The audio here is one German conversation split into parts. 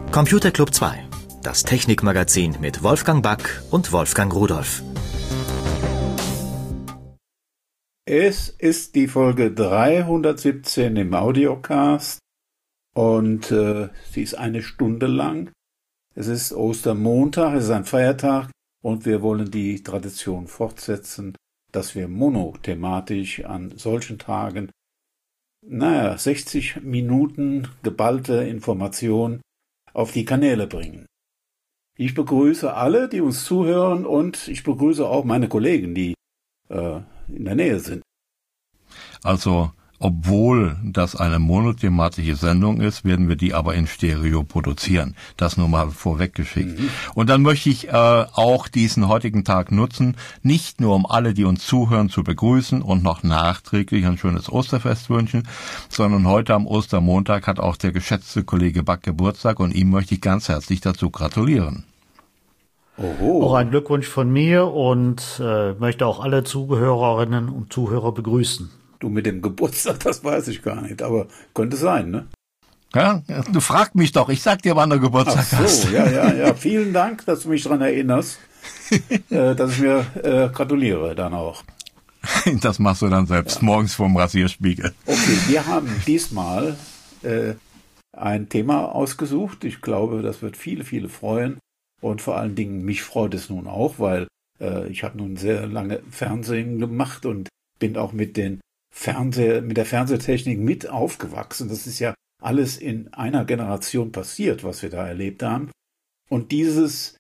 Computer Club 2, das Technikmagazin mit Wolfgang Back und Wolfgang Rudolph. Es ist die Folge 317 im Audiocast und sie ist eine Stunde lang. Es ist Ostermontag, es ist ein Feiertag und wir wollen die Tradition fortsetzen, dass wir monothematisch an solchen Tagen 60 Minuten geballte Information auf die Kanäle bringen. Ich begrüße alle, die uns zuhören, und ich begrüße auch meine Kollegen, die in der Nähe sind. Also, obwohl das eine monothematische Sendung ist, werden wir die aber in Stereo produzieren. Das nur mal vorweggeschickt. Und dann möchte ich auch diesen heutigen Tag nutzen, nicht nur um alle, die uns zuhören, zu begrüßen und noch nachträglich ein schönes Osterfest wünschen, sondern heute am Ostermontag hat auch der geschätzte Kollege Back Geburtstag und ihm möchte ich ganz herzlich dazu gratulieren. Oho. Auch ein Glückwunsch von mir und möchte auch alle Zuhörerinnen und Zuhörer begrüßen. Du mit dem Geburtstag, das weiß ich gar nicht, aber könnte sein, ne? Ja, du fragst mich doch, ich sag dir, wann der Geburtstag hast. Ach so, ja. Vielen Dank, dass du mich daran erinnerst, dass ich mir gratuliere dann auch. Das machst du dann selbst morgens vorm Rasierspiegel. Okay, wir haben diesmal ein Thema ausgesucht. Ich glaube, das wird viele, viele freuen. Und vor allen Dingen mich freut es nun auch, weil ich habe nun sehr lange Fernsehen gemacht und bin auch mit der Fernsehtechnik mit aufgewachsen. Das ist ja alles in einer Generation passiert, was wir da erlebt haben. Und dieses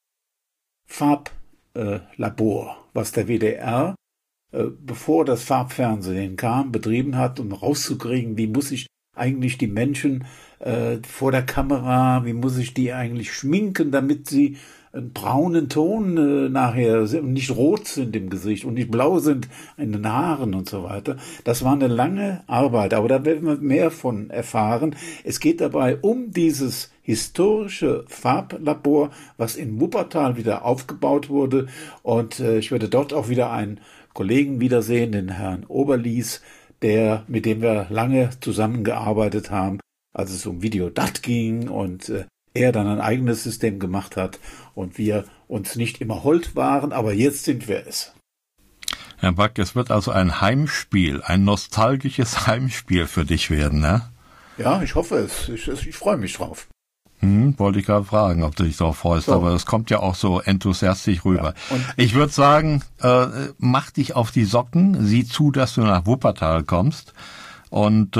Farblabor, was der WDR, bevor das Farbfernsehen kam, betrieben hat, um rauszukriegen, wie muss ich eigentlich die Menschen vor der Kamera, wie muss ich die eigentlich schminken, damit sie einen braunen Ton nachher nicht rot sind im Gesicht und nicht blau sind in den Haaren und so weiter. Das war eine lange Arbeit, aber da werden wir mehr von erfahren. Es geht dabei um dieses historische Farblabor, was in Wuppertal wieder aufgebaut wurde, und ich werde dort auch wieder einen Kollegen wiedersehen, den Herrn Oberlies, mit dem wir lange zusammengearbeitet haben, als es um Videodat ging und er dann ein eigenes System gemacht hat und wir uns nicht immer hold waren, aber jetzt sind wir es. Herr Back, es wird also ein Heimspiel, ein nostalgisches Heimspiel für dich werden, ne? Ja, ich hoffe es. Ich freue mich drauf. Wollte ich gerade fragen, ob du dich darauf freust, so. Aber das kommt ja auch so enthusiastisch rüber. Ja, ich würde sagen, mach dich auf die Socken, sieh zu, dass du nach Wuppertal kommst und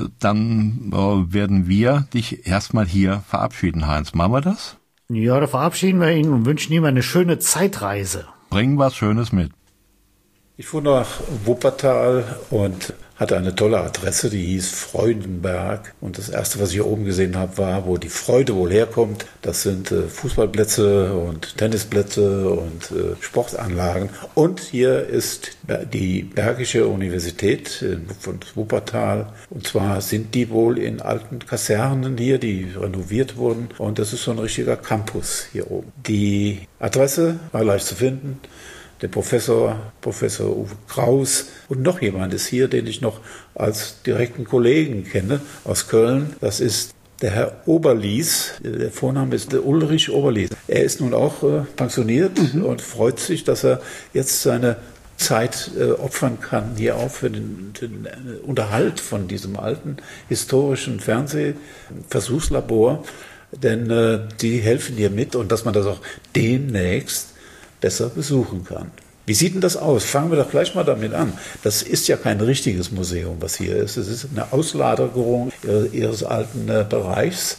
dann werden wir dich erstmal hier verabschieden, Heinz. Machen wir das? Ja, da verabschieden wir ihn und wünschen ihm eine schöne Zeitreise. Bring was Schönes mit. Ich fuhr nach Wuppertal und hatte eine tolle Adresse, die hieß Freudenberg. Und das Erste, was ich hier oben gesehen habe, war, wo die Freude wohl herkommt. Das sind Fußballplätze und Tennisplätze und Sportanlagen. Und hier ist die Bergische Universität von Wuppertal. Und zwar sind die wohl in alten Kasernen hier, die renoviert wurden. Und das ist so ein richtiger Campus hier oben. Die Adresse war leicht zu finden. Der Professor Uwe Kraus und noch jemand ist hier, den ich noch als direkten Kollegen kenne aus Köln. Das ist der Herr Oberlies. Der Vorname ist der Ulrich Oberlies. Er ist nun auch pensioniert und freut sich, dass er jetzt seine Zeit opfern kann hier auch für den Unterhalt von diesem alten historischen Fernsehversuchslabor. Denn die helfen hier mit, und dass man das auch demnächst besser besuchen kann. Wie sieht denn das aus? Fangen wir doch gleich mal damit an. Das ist ja kein richtiges Museum, was hier ist. Es ist eine Auslagerung ihres alten Bereichs.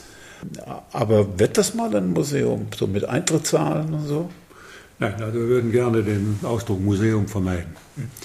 Aber wird das mal ein Museum, so mit Eintrittszahlen und so? Nein, also wir würden gerne den Ausdruck Museum vermeiden.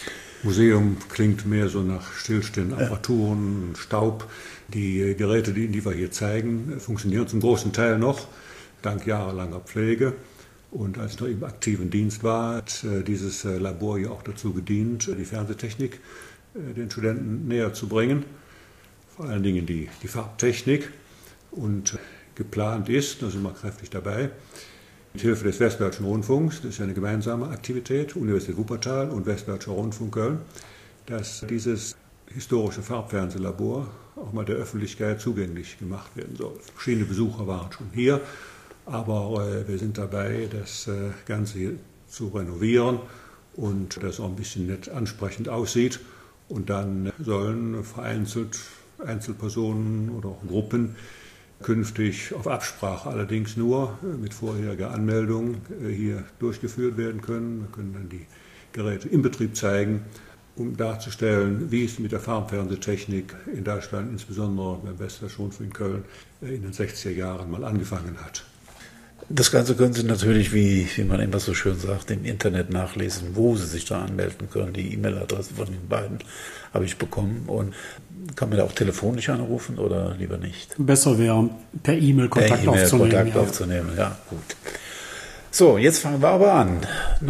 Museum klingt mehr so nach stillstehenden Apparaturen, Staub. Die Geräte, die wir hier zeigen, funktionieren zum großen Teil noch, dank jahrelanger Pflege. Und als ich noch im aktiven Dienst war, hat dieses Labor hier auch dazu gedient, die Fernsehtechnik den Studenten näher zu bringen. Vor allen Dingen die Farbtechnik. Und geplant ist, da sind wir kräftig dabei, mit Hilfe des Westbergischen Rundfunks, das ist ja eine gemeinsame Aktivität, Universität Wuppertal und Westbergischer Rundfunk Köln, dass dieses historische Farbfernsehlabor auch mal der Öffentlichkeit zugänglich gemacht werden soll. Verschiedene Besucher waren schon hier, aber wir sind dabei, das Ganze hier zu renovieren und das auch ein bisschen nett ansprechend aussieht. Und dann sollen vereinzelt Einzelpersonen oder auch Gruppen künftig auf Absprache allerdings nur mit vorheriger Anmeldung hier durchgeführt werden können. Wir können dann die Geräte im Betrieb zeigen, um darzustellen, wie es mit der Farbfernsehtechnik in Deutschland, insbesondere beim Westdeutschen Rundfunk in Köln, in den 60er Jahren mal angefangen hat. Das Ganze können Sie natürlich, wie man immer so schön sagt, im Internet nachlesen, wo Sie sich da anmelden können. Die E-Mail-Adresse von den beiden habe ich bekommen. Und kann man da auch telefonisch anrufen oder lieber nicht? Besser wäre, per E-Mail Kontakt aufzunehmen. Ja, gut. So, jetzt fangen wir aber an.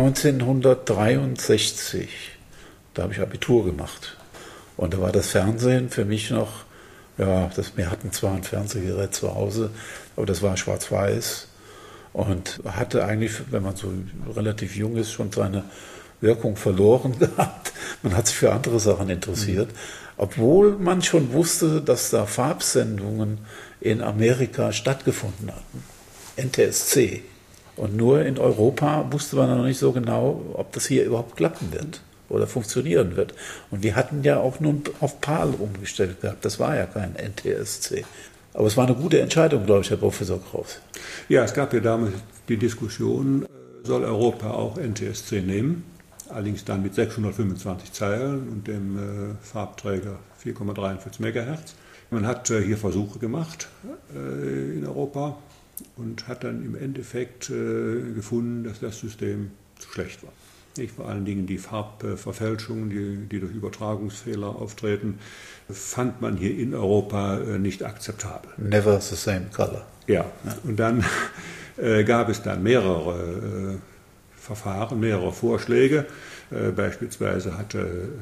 1963, da habe ich Abitur gemacht. Und da war das Fernsehen für mich noch, wir hatten zwar ein Fernsehgerät zu Hause, aber das war schwarz-weiß. Und hatte eigentlich, wenn man so relativ jung ist, schon seine Wirkung verloren gehabt. Man hat sich für andere Sachen interessiert. Obwohl man schon wusste, dass da Farbsendungen in Amerika stattgefunden hatten. NTSC. Und nur in Europa wusste man noch nicht so genau, ob das hier überhaupt klappen wird oder funktionieren wird. Und wir hatten ja auch nun auf PAL umgestellt gehabt. Das war ja kein NTSC. Aber es war eine gute Entscheidung, glaube ich, Herr Professor Kraus. Ja, es gab ja damals die Diskussion, soll Europa auch NTSC nehmen? Allerdings dann mit 625 Zeilen und dem Farbträger 4,43 MHz. Man hat hier Versuche gemacht in Europa und hat dann im Endeffekt gefunden, dass das System zu schlecht war. Vor allen Dingen die Farbverfälschungen, die durch Übertragungsfehler auftreten, fand man hier in Europa nicht akzeptabel. Never the same color. Ja, und dann gab es dann mehrere Verfahren, mehrere Vorschläge. Beispielsweise hat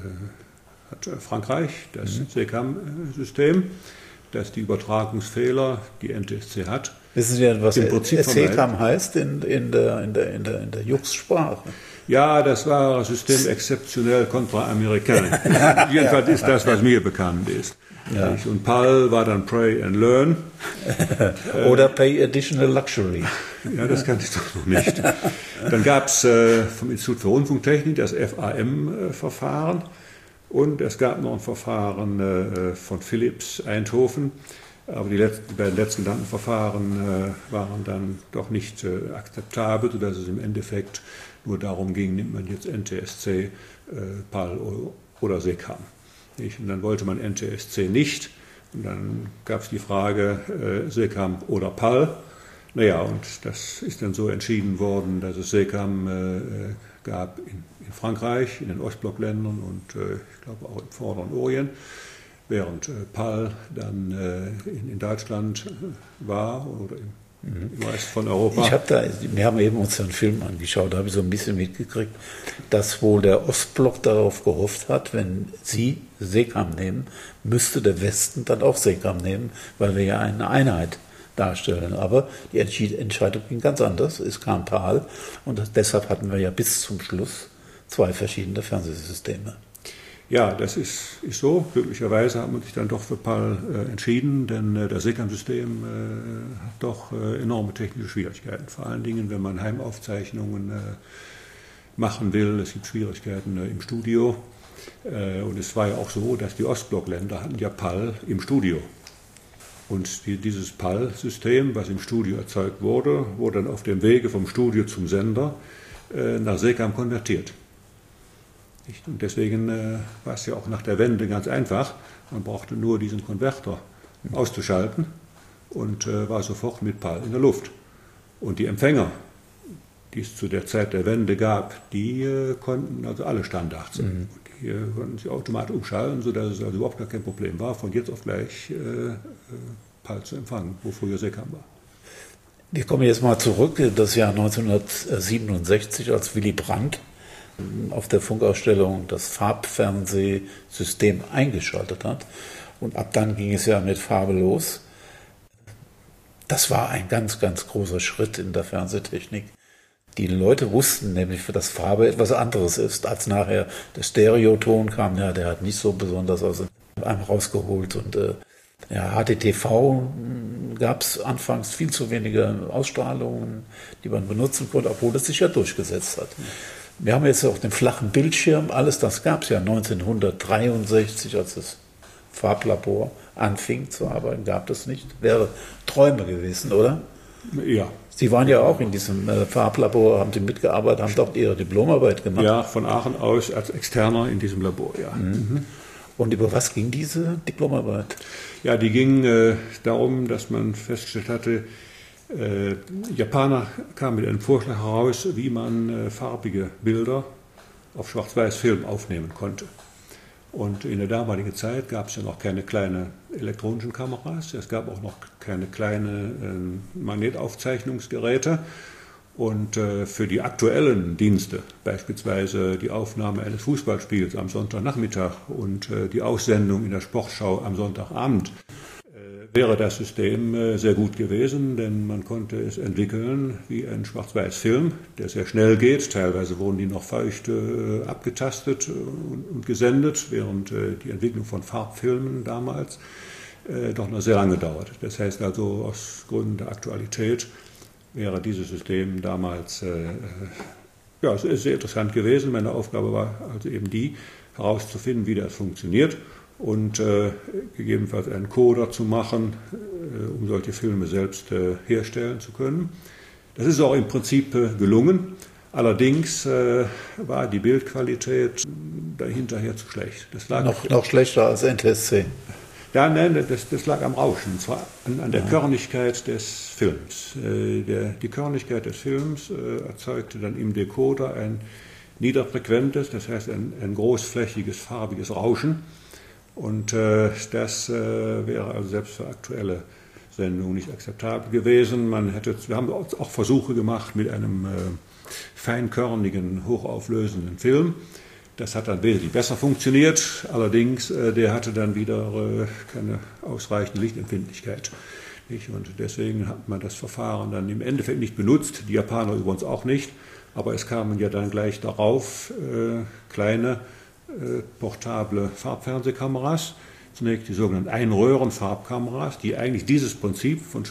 Frankreich das SECAM-System, das die Übertragungsfehler, die NTSC hat. Wissen Sie denn, was SECAM heißt in der Jux-Sprache? Ja, das war ein System exceptionnel contre américain. Jedenfalls ist das, was mir bekannt ist. Ja. Und PAL war dann Pray and Learn. Oder Pay Additional Luxury. Ja, das kannte ich doch noch nicht. Dann gab es vom Institut für Rundfunktechnik das FAM-Verfahren und es gab noch ein Verfahren von Philips Eindhoven. Aber die beiden letzten genannten Verfahren waren dann doch nicht akzeptabel, sodass es im Endeffekt nur darum ging, nimmt man jetzt NTSC, PAL oder SECAM. Und dann wollte man NTSC nicht. Und dann gab es die Frage SECAM oder PAL. Naja, und das ist dann so entschieden worden, dass es SECAM gab in Frankreich, in den Ostblockländern und ich glaube auch im Vorderen Orient, während PAL dann in Deutschland war oder im Rest von Europa. Wir haben eben uns einen Film angeschaut, da habe ich so ein bisschen mitgekriegt, dass wohl der Ostblock darauf gehofft hat, wenn Sie SECAM nehmen, müsste der Westen dann auch SECAM nehmen, weil wir ja eine Einheit darstellen. Aber die Entscheidung ging ganz anders, es kam PAL und deshalb hatten wir ja bis zum Schluss zwei verschiedene Fernsehsysteme. Ja, das ist so. Glücklicherweise hat man sich dann doch für PAL entschieden, denn das SECAM-System hat doch enorme technische Schwierigkeiten. Vor allen Dingen, wenn man Heimaufzeichnungen machen will. Es gibt Schwierigkeiten im Studio. Und es war ja auch so, dass die Ostblockländer hatten ja PAL im Studio. Und dieses PAL-System, was im Studio erzeugt wurde, wurde dann auf dem Wege vom Studio zum Sender nach SECAM konvertiert. Und deswegen war es ja auch nach der Wende ganz einfach. Man brauchte nur diesen Konverter auszuschalten und war sofort mit PAL in der Luft. Und die Empfänger, die es zu der Zeit der Wende gab, die konnten also alle Standards. Und die konnten sie automatisch umschalten, sodass es also überhaupt gar kein Problem war, von jetzt auf gleich PAL zu empfangen, wo früher SECAM war. Wir kommen jetzt mal zurück, das Jahr 1967, als Willy Brandt auf der Funkausstellung das Farbfernsehsystem eingeschaltet hat. Und ab dann ging es ja mit Farbe los. Das war ein ganz, ganz großer Schritt in der Fernsehtechnik. Die Leute wussten nämlich, dass Farbe etwas anderes ist, als nachher der Stereoton kam. Ja, der hat nicht so besonders aus einem rausgeholt. Und Ja, HDTV gab es anfangs viel zu wenige Ausstrahlungen, die man benutzen konnte, obwohl es sich ja durchgesetzt hat. Wir haben jetzt auch den flachen Bildschirm, alles das gab es ja 1963, als das Farblabor anfing zu arbeiten, gab es nicht. Wäre Träume gewesen, oder? Ja. Sie waren ja auch in diesem Farblabor, haben Sie mitgearbeitet, haben dort Ihre Diplomarbeit gemacht. Ja, von Aachen aus als Externer in diesem Labor, ja. Mhm. Und über was ging diese Diplomarbeit? Ja, die ging darum, dass man festgestellt hatte, Japaner kamen mit einem Vorschlag heraus, wie man farbige Bilder auf Schwarz-Weiß-Film aufnehmen konnte. Und in der damaligen Zeit gab es ja noch keine kleinen elektronischen Kameras, es gab auch noch keine kleinen Magnetaufzeichnungsgeräte. Und für die aktuellen Dienste, beispielsweise die Aufnahme eines Fußballspiels am Sonntagnachmittag und die Aussendung in der Sportschau am Sonntagabend, wäre das System sehr gut gewesen, denn man konnte es entwickeln wie ein Schwarz-Weiß-Film, der sehr schnell geht. Teilweise wurden die noch feucht abgetastet und gesendet, während die Entwicklung von Farbfilmen damals doch noch sehr lange dauerte. Das heißt also, aus Gründen der Aktualität wäre dieses System damals sehr interessant gewesen. Meine Aufgabe war also eben die, herauszufinden, wie das funktioniert und gegebenenfalls einen Coder zu machen, um solche Filme selbst herstellen zu können. Das ist auch im Prinzip gelungen. Allerdings war die Bildqualität dahinterher zu schlecht. Das lag noch schlechter als NTSC. Ja, nein, das lag am Rauschen, und zwar an der Körnigkeit des Films. Die Körnigkeit des Films erzeugte dann im Decoder ein niederfrequentes, das heißt ein großflächiges, farbiges Rauschen. Und das wäre also selbst für aktuelle Sendungen nicht akzeptabel gewesen. Wir haben auch Versuche gemacht mit einem feinkörnigen, hochauflösenden Film. Das hat dann wesentlich besser funktioniert, allerdings der hatte dann wieder keine ausreichende Lichtempfindlichkeit. Und deswegen hat man das Verfahren dann im Endeffekt nicht benutzt, die Japaner übrigens auch nicht, aber es kamen ja dann gleich darauf kleine portable Farbfernsehkameras, zunächst die sogenannten Einröhren-Farbkameras, die eigentlich dieses Prinzip von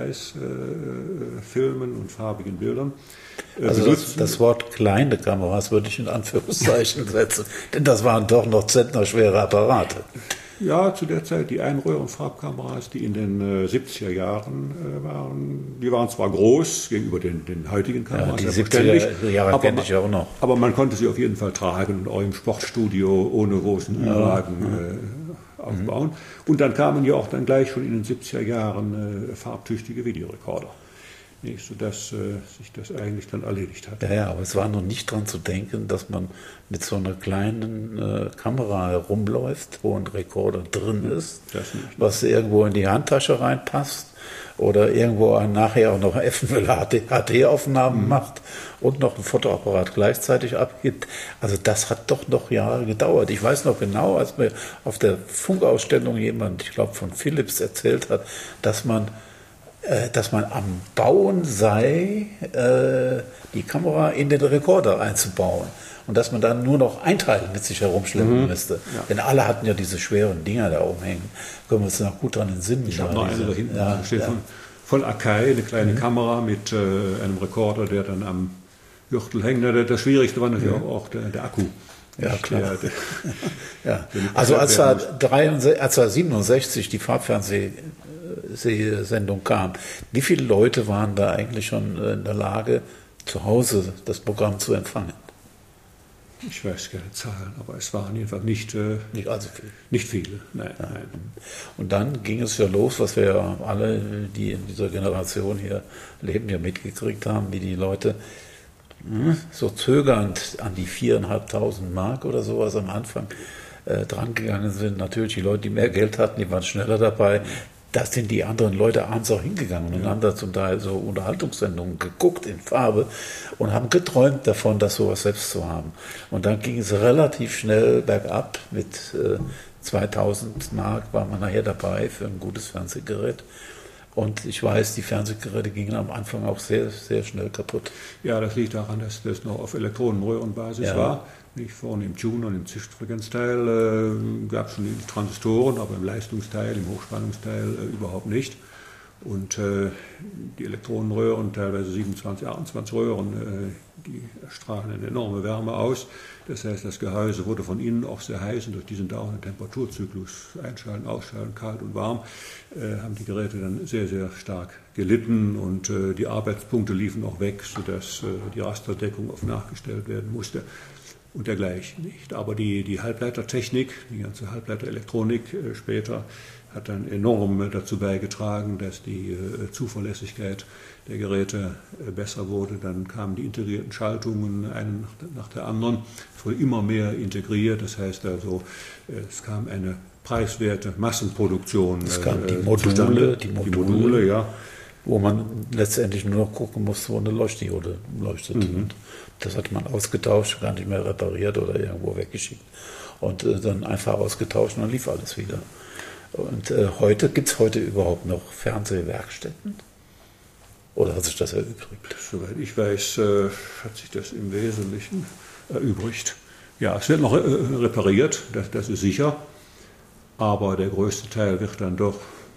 Schwarz-Weiß-Filmen und farbigen Bildern also das Wort kleine Kameras würde ich in Anführungszeichen setzen, denn das waren doch noch zentnerschwere Apparate. Ja, zu der Zeit die Einröhren-Farbkameras, die in den 70er Jahren waren, die waren zwar groß gegenüber den heutigen Kameras. Ja, die 70er Jahre kenne ich ja auch noch. Aber man konnte sie auf jeden Fall tragen und auch im Sportstudio ohne großen Überlagen aufbauen. Und dann kamen ja auch dann gleich schon in den 70er Jahren farbtüchtige Videorekorder. Sodass sich das eigentlich dann erledigt hat. Ja, aber es war noch nicht dran zu denken, dass man mit so einer kleinen Kamera herumläuft, wo ein Rekorder drin ist, was irgendwo in die Handtasche reinpasst oder irgendwo nachher auch noch HD-Aufnahmen macht und noch ein Fotoapparat gleichzeitig abgibt. Also das hat doch noch Jahre gedauert. Ich weiß noch genau, als mir auf der Funkausstellung jemand, ich glaube von Philips, erzählt hat, dass man am Bauen sei, die Kamera in den Rekorder einzubauen. Und dass man dann nur noch ein Teil mit sich herumschleppen müsste. Ja. Denn alle hatten ja diese schweren Dinger da umhängen. Können wir uns noch gut daran entsinnen. Ich habe noch eine da hinten. Steht von Akai, eine kleine Kamera mit einem Rekorder, der dann am Gürtel hängt. Das Schwierigste war natürlich auch der Akku. Ja, klar. Also als 1967 die Farbfernsehsendung kam, wie viele Leute waren da eigentlich schon in der Lage, zu Hause das Programm zu empfangen? Ich weiß keine Zahlen, aber es waren jedenfalls nicht allzu viele. Nicht viele, nein. Und dann ging es ja los, was wir ja alle, die in dieser Generation hier leben, ja mitgekriegt haben, wie die Leute so zögernd an die 4.500 Mark oder sowas am Anfang drangegangen sind. Natürlich die Leute, die mehr Geld hatten, die waren schneller dabei. Da sind die anderen Leute abends auch hingegangen und haben da zum Teil so Unterhaltungssendungen geguckt in Farbe und haben geträumt davon, das sowas selbst zu haben. Und dann ging es relativ schnell bergab. Mit 2000 Mark war man nachher dabei für ein gutes Fernsehgerät. Und ich weiß, die Fernsehgeräte gingen am Anfang auch sehr, sehr schnell kaputt. Ja, das liegt daran, dass das noch auf Elektronenröhrenbasis war. Nicht vorne im Tuner und im Zichtfrequenzteil gab es schon die Transistoren, aber im Leistungsteil, im Hochspannungsteil überhaupt nicht. Und die Elektronenröhren, teilweise 27, 28 Röhren, die strahlen eine enorme Wärme aus. Das heißt, das Gehäuse wurde von innen auch sehr heiß und durch diesen dauernden Temperaturzyklus, einschalten, ausschalten, kalt und warm, haben die Geräte dann sehr, sehr stark gelitten und die Arbeitspunkte liefen auch weg, sodass die Rasterdeckung oft nachgestellt werden musste und dergleichen nicht. Aber die Halbleitertechnik, die ganze Halbleiterelektronik später hat dann enorm dazu beigetragen, dass die Zuverlässigkeit der Geräte besser wurde. Dann kamen die integrierten Schaltungen, eine nach der anderen. Es wurde immer mehr integriert, das heißt also, es kam eine preiswerte Massenproduktion. Es kamen die Module, ja, wo man letztendlich nur noch gucken musste, wo eine Leuchtdiode leuchtete. Und das hat man ausgetauscht, gar nicht mehr repariert oder irgendwo weggeschickt. Und dann einfach ausgetauscht und dann lief alles wieder. Und gibt es heute überhaupt noch Fernsehwerkstätten? Oder hat sich das erübrigt? Soweit ich weiß, hat sich das im Wesentlichen erübrigt. Ja, es wird noch repariert, das ist sicher. Aber der größte Teil wird dann doch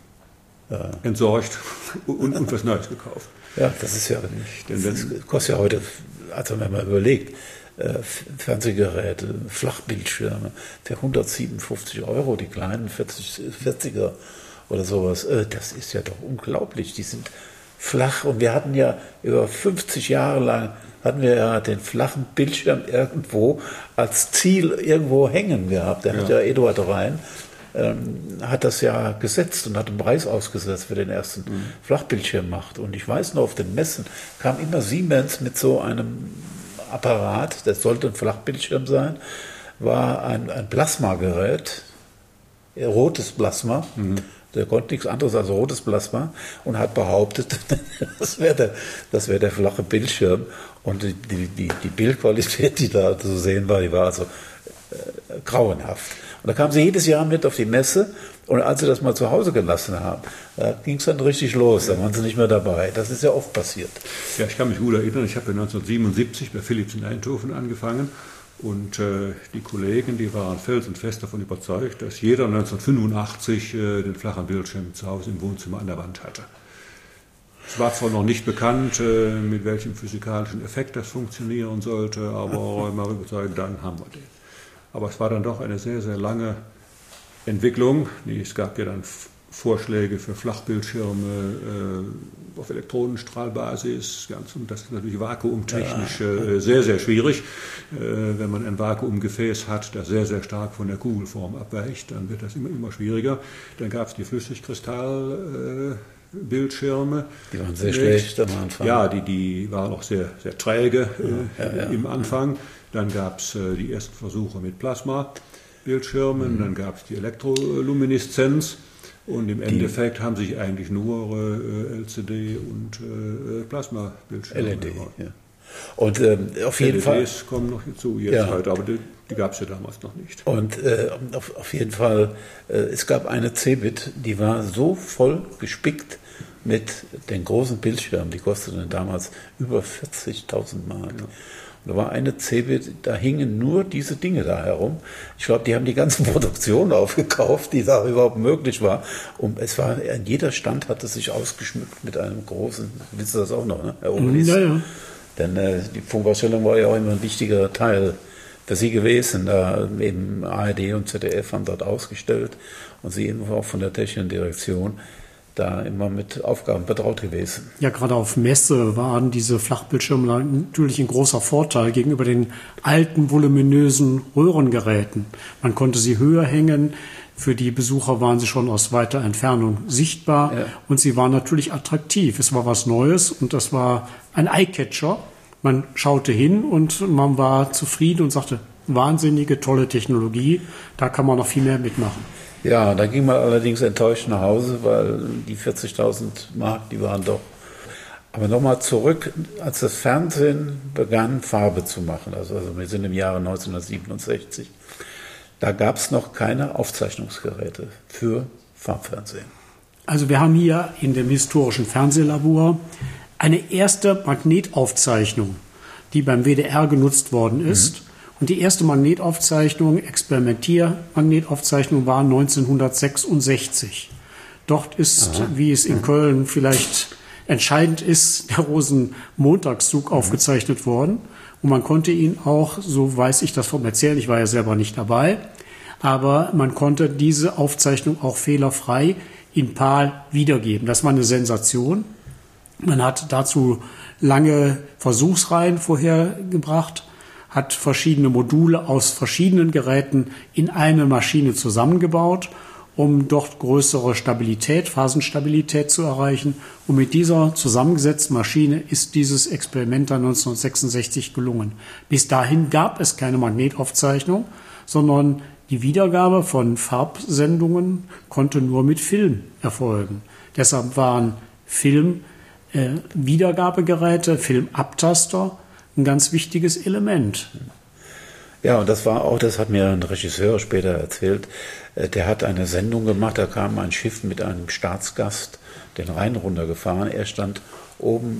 entsorgt und was Neues gekauft. Ja, das ist ja nicht. Das kostet ja heute, also wenn man überlegt, Fernsehgeräte, Flachbildschirme für 157 €, die kleinen 40er oder sowas. Das ist ja doch unglaublich. Die sind flach und wir hatten ja über 50 Jahre lang den flachen Bildschirm irgendwo als Ziel irgendwo hängen gehabt. Hat ja Eduard Rhein hat das ja gesetzt und hat einen Preis ausgesetzt für den ersten Flachbildschirmmarkt. Und ich weiß noch, auf den Messen kam immer Siemens mit so einem Apparat, das sollte ein Flachbildschirm sein, war ein Plasmagerät, rotes Plasma, der konnte nichts anderes als rotes Plasma und hat behauptet, das wäre der flache Bildschirm und die Bildqualität, die da zu sehen war, die war also grauenhaft. Und da kamen sie jedes Jahr mit auf die Messe und als sie das mal zu Hause gelassen haben, da ging es dann richtig los, da waren sie nicht mehr dabei. Das ist ja oft passiert. Ja, ich kann mich gut erinnern, ich habe 1977 bei Philips in Eindhoven angefangen und die Kollegen, die waren felsenfest davon überzeugt, dass jeder 1985 den flachen Bildschirm zu Hause im Wohnzimmer an der Wand hatte. Es war zwar noch nicht bekannt, mit welchem physikalischen Effekt das funktionieren sollte, aber man war überzeugt, dann haben wir den. Aber es war dann doch eine sehr, sehr lange Entwicklung. Es gab ja dann Vorschläge für Flachbildschirme auf Elektronenstrahlbasis. Und das ist natürlich vakuumtechnisch sehr, sehr schwierig. Wenn man ein Vakuumgefäß hat, das sehr, sehr stark von der Kugelform abweicht, dann wird das immer schwieriger. Dann gab es die Flüssigkristallbildschirme. Die waren sehr schlecht am Anfang. Ja, die waren auch sehr, sehr träge im Anfang. Dann gab es die ersten Versuche mit Plasmabildschirmen, dann gab es die Elektrolumineszenz und im Endeffekt haben sich eigentlich nur LCD und Plasmabildschirme LED, ja. Und auf jeden Fall. LEDs kommen noch hinzu jetzt heute, aber die gab es ja damals noch nicht. Und auf jeden Fall, es gab eine Cebit, die war so voll gespickt mit den großen Bildschirmen, die kosteten damals über 40.000 Mark. Ja. Da war eine Cebit, da hingen nur diese Dinge da herum. Ich glaube, die haben die ganze Produktion aufgekauft, die da überhaupt möglich war. Und es war, an jeder Stand hatte sich ausgeschmückt mit einem großen, willst du das auch noch, ne, Herr Obelis? Ja. Denn die Funkausstellung war ja auch immer ein wichtiger Teil für Sie gewesen. Da eben ARD und ZDF haben dort ausgestellt und Sie eben auch von der technischen Direktion da immer mit Aufgaben betraut gewesen. Ja, gerade auf Messe waren diese Flachbildschirme natürlich ein großer Vorteil gegenüber den alten, voluminösen Röhrengeräten. Man konnte sie höher hängen. Für die Besucher waren sie schon aus weiter Entfernung sichtbar. Ja. Und sie waren natürlich attraktiv. Es war was Neues und das war ein Eyecatcher. Man schaute hin und man war zufrieden und sagte, wahnsinnige, tolle Technologie, da kann man noch viel mehr mitmachen. Ja, da ging man allerdings enttäuscht nach Hause, weil die 40.000 Mark, die waren doch. Aber nochmal zurück, als das Fernsehen begann, Farbe zu machen, also wir sind im Jahre 1967, da gab es noch keine Aufzeichnungsgeräte für Farbfernsehen. Also wir haben hier in dem historischen Fernsehlabor eine erste Magnetaufzeichnung, die beim WDR genutzt worden ist. Und die erste Magnetaufzeichnung, Experimentiermagnetaufzeichnung, war 1966. Dort ist, wie es in Köln vielleicht entscheidend ist, der Rosenmontagszug aufgezeichnet worden. Und man konnte ihn auch, so weiß ich das vom Erzählen, ich war ja selber nicht dabei, aber man konnte diese Aufzeichnung auch fehlerfrei in PAL wiedergeben. Das war eine Sensation. Man hat dazu lange Versuchsreihen vorhergebracht, hat verschiedene Module aus verschiedenen Geräten in eine Maschine zusammengebaut, um dort größere Stabilität, Phasenstabilität zu erreichen. Und mit dieser zusammengesetzten Maschine ist dieses Experiment dann 1966 gelungen. Bis dahin gab es keine Magnetaufzeichnung, sondern die Wiedergabe von Farbsendungen konnte nur mit Film erfolgen. Deshalb waren Filmwiedergabegeräte, Filmabtaster ein ganz wichtiges Element. Ja, und das war auch, das hat mir ein Regisseur später erzählt, der hat eine Sendung gemacht, da kam ein Schiff mit einem Staatsgast den Rhein runtergefahren. Er stand oben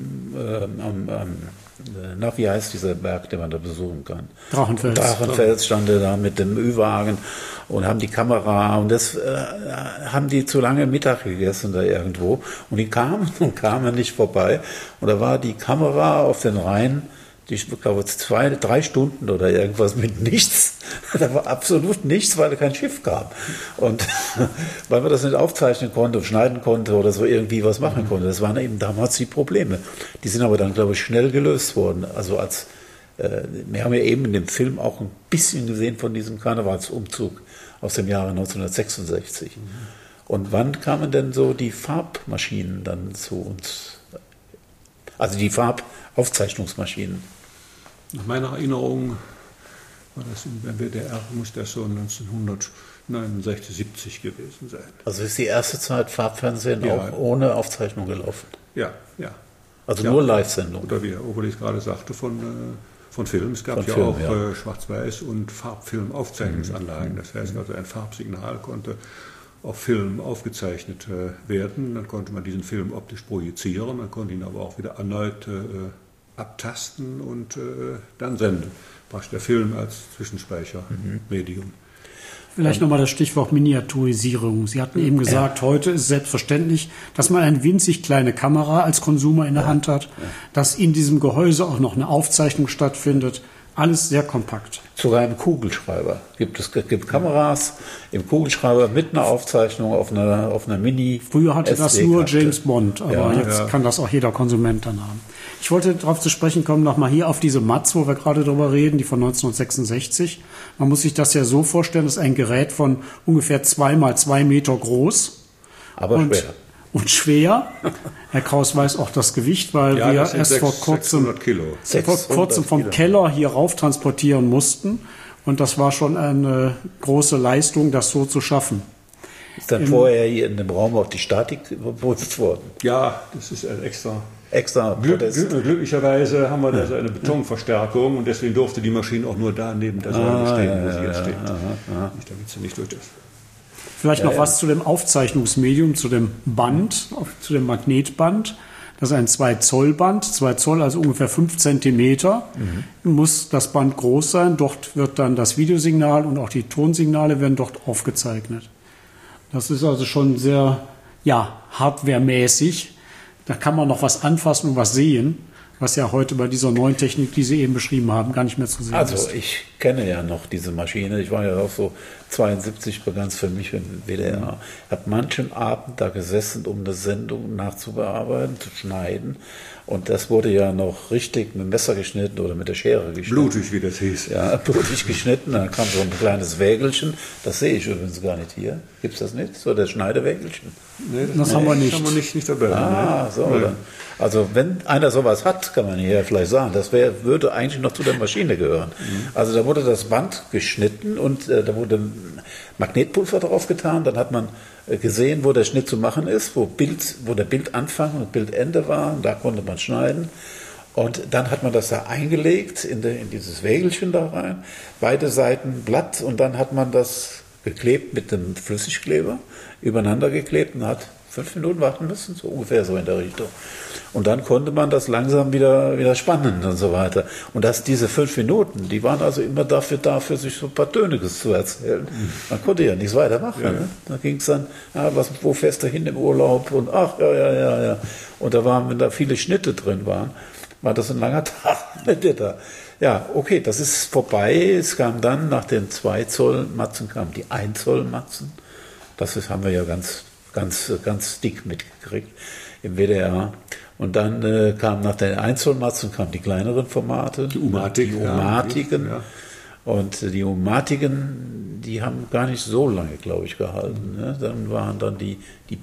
wie heißt dieser Berg, den man da besuchen kann? Drachenfels. Drachenfels stand er da mit dem Ü-Wagen und haben die Kamera und das haben die zu lange Mittag gegessen da irgendwo und die kamen nicht vorbei und da war die Kamera auf den Rhein, ich glaube 2-3 Stunden oder irgendwas mit nichts. Da war absolut nichts, weil kein Schiff gab. Und weil man das nicht aufzeichnen konnte und schneiden konnte oder so irgendwie was machen konnte. Das waren eben damals die Probleme. Die sind aber dann, glaube ich, schnell gelöst worden. Also wir haben ja eben in dem Film auch ein bisschen gesehen von diesem Karnevalsumzug aus dem Jahre 1966. Und wann kamen denn so die Farbmaschinen dann zu uns? Also die Farbaufzeichnungsmaschinen? Nach meiner Erinnerung war das im WDR, muss das so 1969, 70 gewesen sein. Also ist die erste Zeit Farbfernsehen auch ohne Aufzeichnung gelaufen? Ja. Also nur Live-Sendung? Oder wie Obel gerade sagte, von Film. Es gab auch Schwarz-Weiß- und Farbfilmaufzeichnungsanlagen. Das heißt also, ein Farbsignal konnte auf Film aufgezeichnet werden. Dann konnte man diesen Film optisch projizieren, man konnte ihn aber auch wieder erneut abtasten und dann senden. Praktisch der Film als Zwischenspeichermedium. Vielleicht nochmal das Stichwort Miniaturisierung. Sie hatten eben gesagt, heute ist selbstverständlich, dass man eine winzig kleine Kamera als Konsumer in der Hand hat, dass in diesem Gehäuse auch noch eine Aufzeichnung stattfindet. Alles sehr kompakt. Sogar im Kugelschreiber gibt Kameras im Kugelschreiber mit einer Aufzeichnung auf einer Mini. Früher hatte das nur James Bond, aber jetzt kann das auch jeder Konsument dann haben. Ich wollte darauf zu sprechen kommen, nochmal hier auf diese Matz, wo wir gerade drüber reden, die von 1966. Man muss sich das ja so vorstellen, das ist ein Gerät von ungefähr 2 mal 2 Meter groß. Aber schwer. Und schwer. Herr Kraus weiß auch das Gewicht, weil wir erst vor kurzem vom Keller hier rauf transportieren mussten. Und das war schon eine große Leistung, das so zu schaffen. Ist dann vorher hier in dem Raum auch die Statik überprüft worden? Ja, das ist ein extra Glücklicherweise haben wir da so eine Betonverstärkung und deswegen durfte die Maschine auch nur da neben der Säule stehen, wo sie jetzt steht. Nicht, damit sie nicht durch das. Vielleicht noch was zu dem Aufzeichnungsmedium, zu dem Band, zu dem Magnetband. Das ist ein 2-Zoll-Band, 2 Zoll, also ungefähr 5 Zentimeter. Muss das Band groß sein. Dort wird dann das Videosignal und auch die Tonsignale werden dort aufgezeichnet. Das ist also schon sehr, hardwaremäßig. Da kann man noch was anfassen und was sehen, was ja heute bei dieser neuen Technik, die Sie eben beschrieben haben, gar nicht mehr zu sehen ist. Also ich kenne ja noch diese Maschine. Ich war ja auch so 72, begann es für mich im WDR. Ich habe manchen Abend da gesessen, um eine Sendung nachzubearbeiten, zu schneiden. Und das wurde ja noch richtig mit dem Messer geschnitten oder mit der Schere geschnitten. Blutig, wie das hieß. Ja, blutig geschnitten. Dann kam so ein kleines Wägelchen. Das sehe ich übrigens gar nicht hier. Gibt es das nicht? So das Schneidewägelchen? Nee, das haben wir nicht. Das haben wir nicht dabei. So. Nee. Also wenn einer sowas hat, kann man hier vielleicht sagen, das würde eigentlich noch zu der Maschine gehören. Also da wurde das Band geschnitten und da wurde Magnetpulver drauf getan. Dann hat man gesehen, wo der Schnitt zu machen ist, wo der Bildanfang und Bildende war. Und da konnte man schneiden. Und dann hat man das da eingelegt in dieses Wägelchen da rein. Beide Seiten glatt und dann hat man das geklebt mit dem Flüssigkleber, übereinander geklebt und hat 5 Minuten warten müssen, so ungefähr so in der Richtung. Und dann konnte man das langsam wieder spannen und so weiter. Und diese 5 Minuten, die waren also immer dafür da, sich so ein paar Töne zu erzählen. Man konnte ja nichts weitermachen. Ja. Ne? Da ging es dann, wo fährst du hin im Urlaub? Und ja. Und wenn da viele Schnitte drin waren, war das ein langer Tag. Ja, okay, das ist vorbei. Es kam dann, nach den 2 Zoll Matzen, kamen die 1 Zoll Matzen. Haben wir ja ganz dick mitgekriegt im WDR. Und dann kam nach den 1 Zoll Matzen die kleineren Formate. Die Umatiken. Ja. Und die Umatiken, die haben gar nicht so lange, glaube ich, gehalten. Ne? Dann waren dann die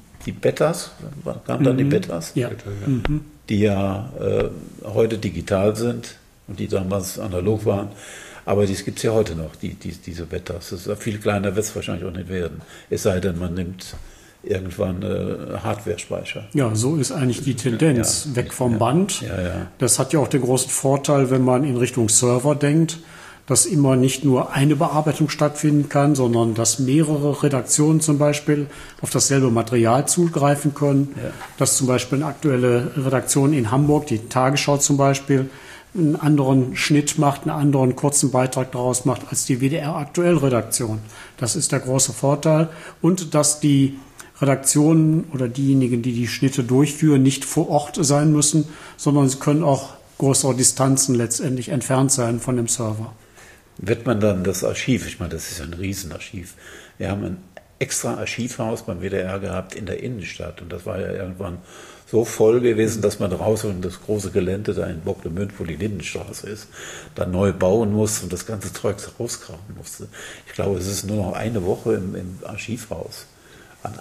Bettas, die Bettas, ja. Die ja heute digital sind und die damals analog waren. Aber das gibt es ja heute noch, diese Bettas. Das ist viel kleiner, wird es wahrscheinlich auch nicht werden. Es sei denn, man nimmt irgendwann Hardware-Speicher. Ja, so ist eigentlich die Tendenz. Weg vom Band. Ja. Das hat ja auch den großen Vorteil, wenn man in Richtung Server denkt, dass immer nicht nur eine Bearbeitung stattfinden kann, sondern dass mehrere Redaktionen zum Beispiel auf dasselbe Material zugreifen können. Ja. Dass zum Beispiel eine aktuelle Redaktion in Hamburg, die Tagesschau zum Beispiel, einen anderen Schnitt macht, einen anderen kurzen Beitrag daraus macht als die WDR-Aktuell-Redaktion. Das ist der große Vorteil. Und dass die Redaktionen oder diejenigen, die die Schnitte durchführen, nicht vor Ort sein müssen, sondern sie können auch größere Distanzen letztendlich entfernt sein von dem Server. Wird man dann das Archiv, ich meine, das ist ein Riesenarchiv. Wir haben ein extra Archivhaus beim WDR gehabt in der Innenstadt und das war ja irgendwann so voll gewesen, dass man draußen das große Gelände da in Bocklemünd, wo die Lindenstraße ist, dann neu bauen musste und das ganze Zeug rauskramen musste. Ich glaube, es ist nur noch eine Woche im Archivhaus an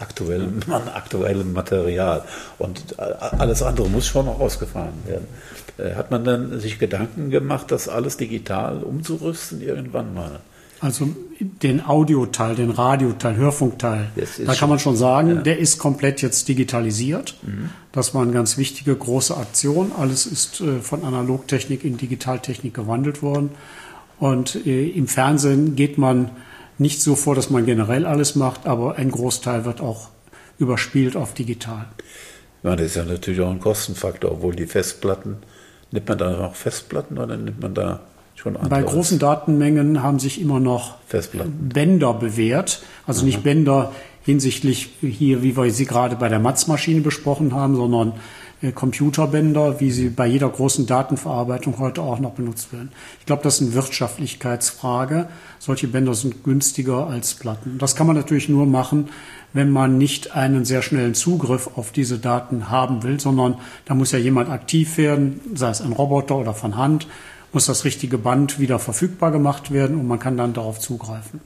aktuellem Material und alles andere muss schon noch ausgefahren werden. Hat man dann sich Gedanken gemacht, das alles digital umzurüsten irgendwann mal? Also den Audioteil, den Radioteil, Hörfunkteil, da kann man schon sagen, der ist komplett jetzt digitalisiert. Das war eine ganz wichtige, große Aktion. Alles ist von Analogtechnik in Digitaltechnik gewandelt worden. Und im Fernsehen geht man nicht so vor, dass man generell alles macht, aber ein Großteil wird auch überspielt auf digital. Ja, das ist ja natürlich auch ein Kostenfaktor, obwohl die Festplatten, nimmt man da auch Festplatten oder nimmt man da schon andere? Bei großen Datenmengen haben sich immer noch Bänder bewährt, also nicht Bänder hinsichtlich hier, wie wir sie gerade bei der Matz-Maschine besprochen haben, sondern Computerbänder, wie sie bei jeder großen Datenverarbeitung heute auch noch benutzt werden. Ich glaube, das ist eine Wirtschaftlichkeitsfrage. Solche Bänder sind günstiger als Platten. Das kann man natürlich nur machen, wenn man nicht einen sehr schnellen Zugriff auf diese Daten haben will, sondern da muss ja jemand aktiv werden, sei es ein Roboter oder von Hand, muss das richtige Band wieder verfügbar gemacht werden und man kann dann darauf zugreifen.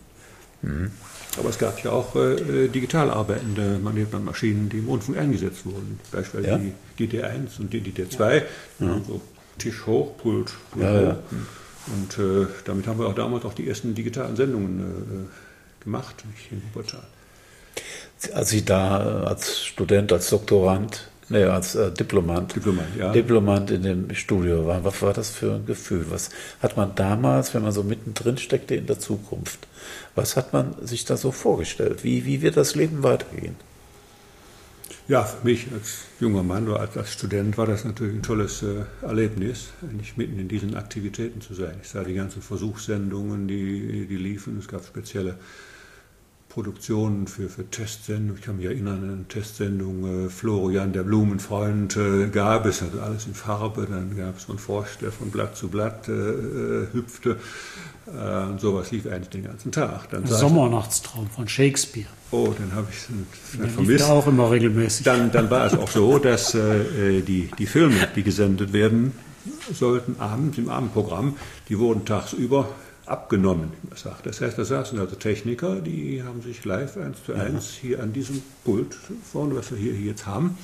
Aber es gab ja auch digital arbeitende Maschinen, die im Rundfunk eingesetzt wurden. Beispielsweise die DD1 und die DD2, so Tisch hoch, Pult hoch. Ja. Und damit haben wir auch damals auch die ersten digitalen Sendungen gemacht in Wuppertal. Als Sie da als Student, als Doktorand, als Diplomant in dem Studio waren, was war das für ein Gefühl? Was hat man damals, wenn man so mittendrin steckte in der Zukunft, was hat man sich da so vorgestellt? Wie wird das Leben weitergehen? Ja, für mich als junger Mann oder als Student war das natürlich ein tolles Erlebnis, eigentlich mitten in diesen Aktivitäten zu sein. Ich sah die ganzen Versuchssendungen, die liefen. Es gab spezielle Produktionen für Testsendungen. Ich kann mich erinnern an eine Testsendung Florian, der Blumenfreund, gab es, also alles in Farbe. Dann gab es so einen Frosch, der von Blatt zu Blatt hüpfte. Und sowas lief eigentlich den ganzen Tag. Dann der Sommernachtstraum von Shakespeare. Oh, den habe ich vermisst. Auch immer regelmäßig. Dann war es auch so, dass die Filme, die gesendet werden sollten, abends im Abendprogramm, die wurden tagsüber abgenommen. Das heißt, da saßen also Techniker, die haben sich live 1:1 hier an diesem Pult vorne, was wir hier jetzt haben,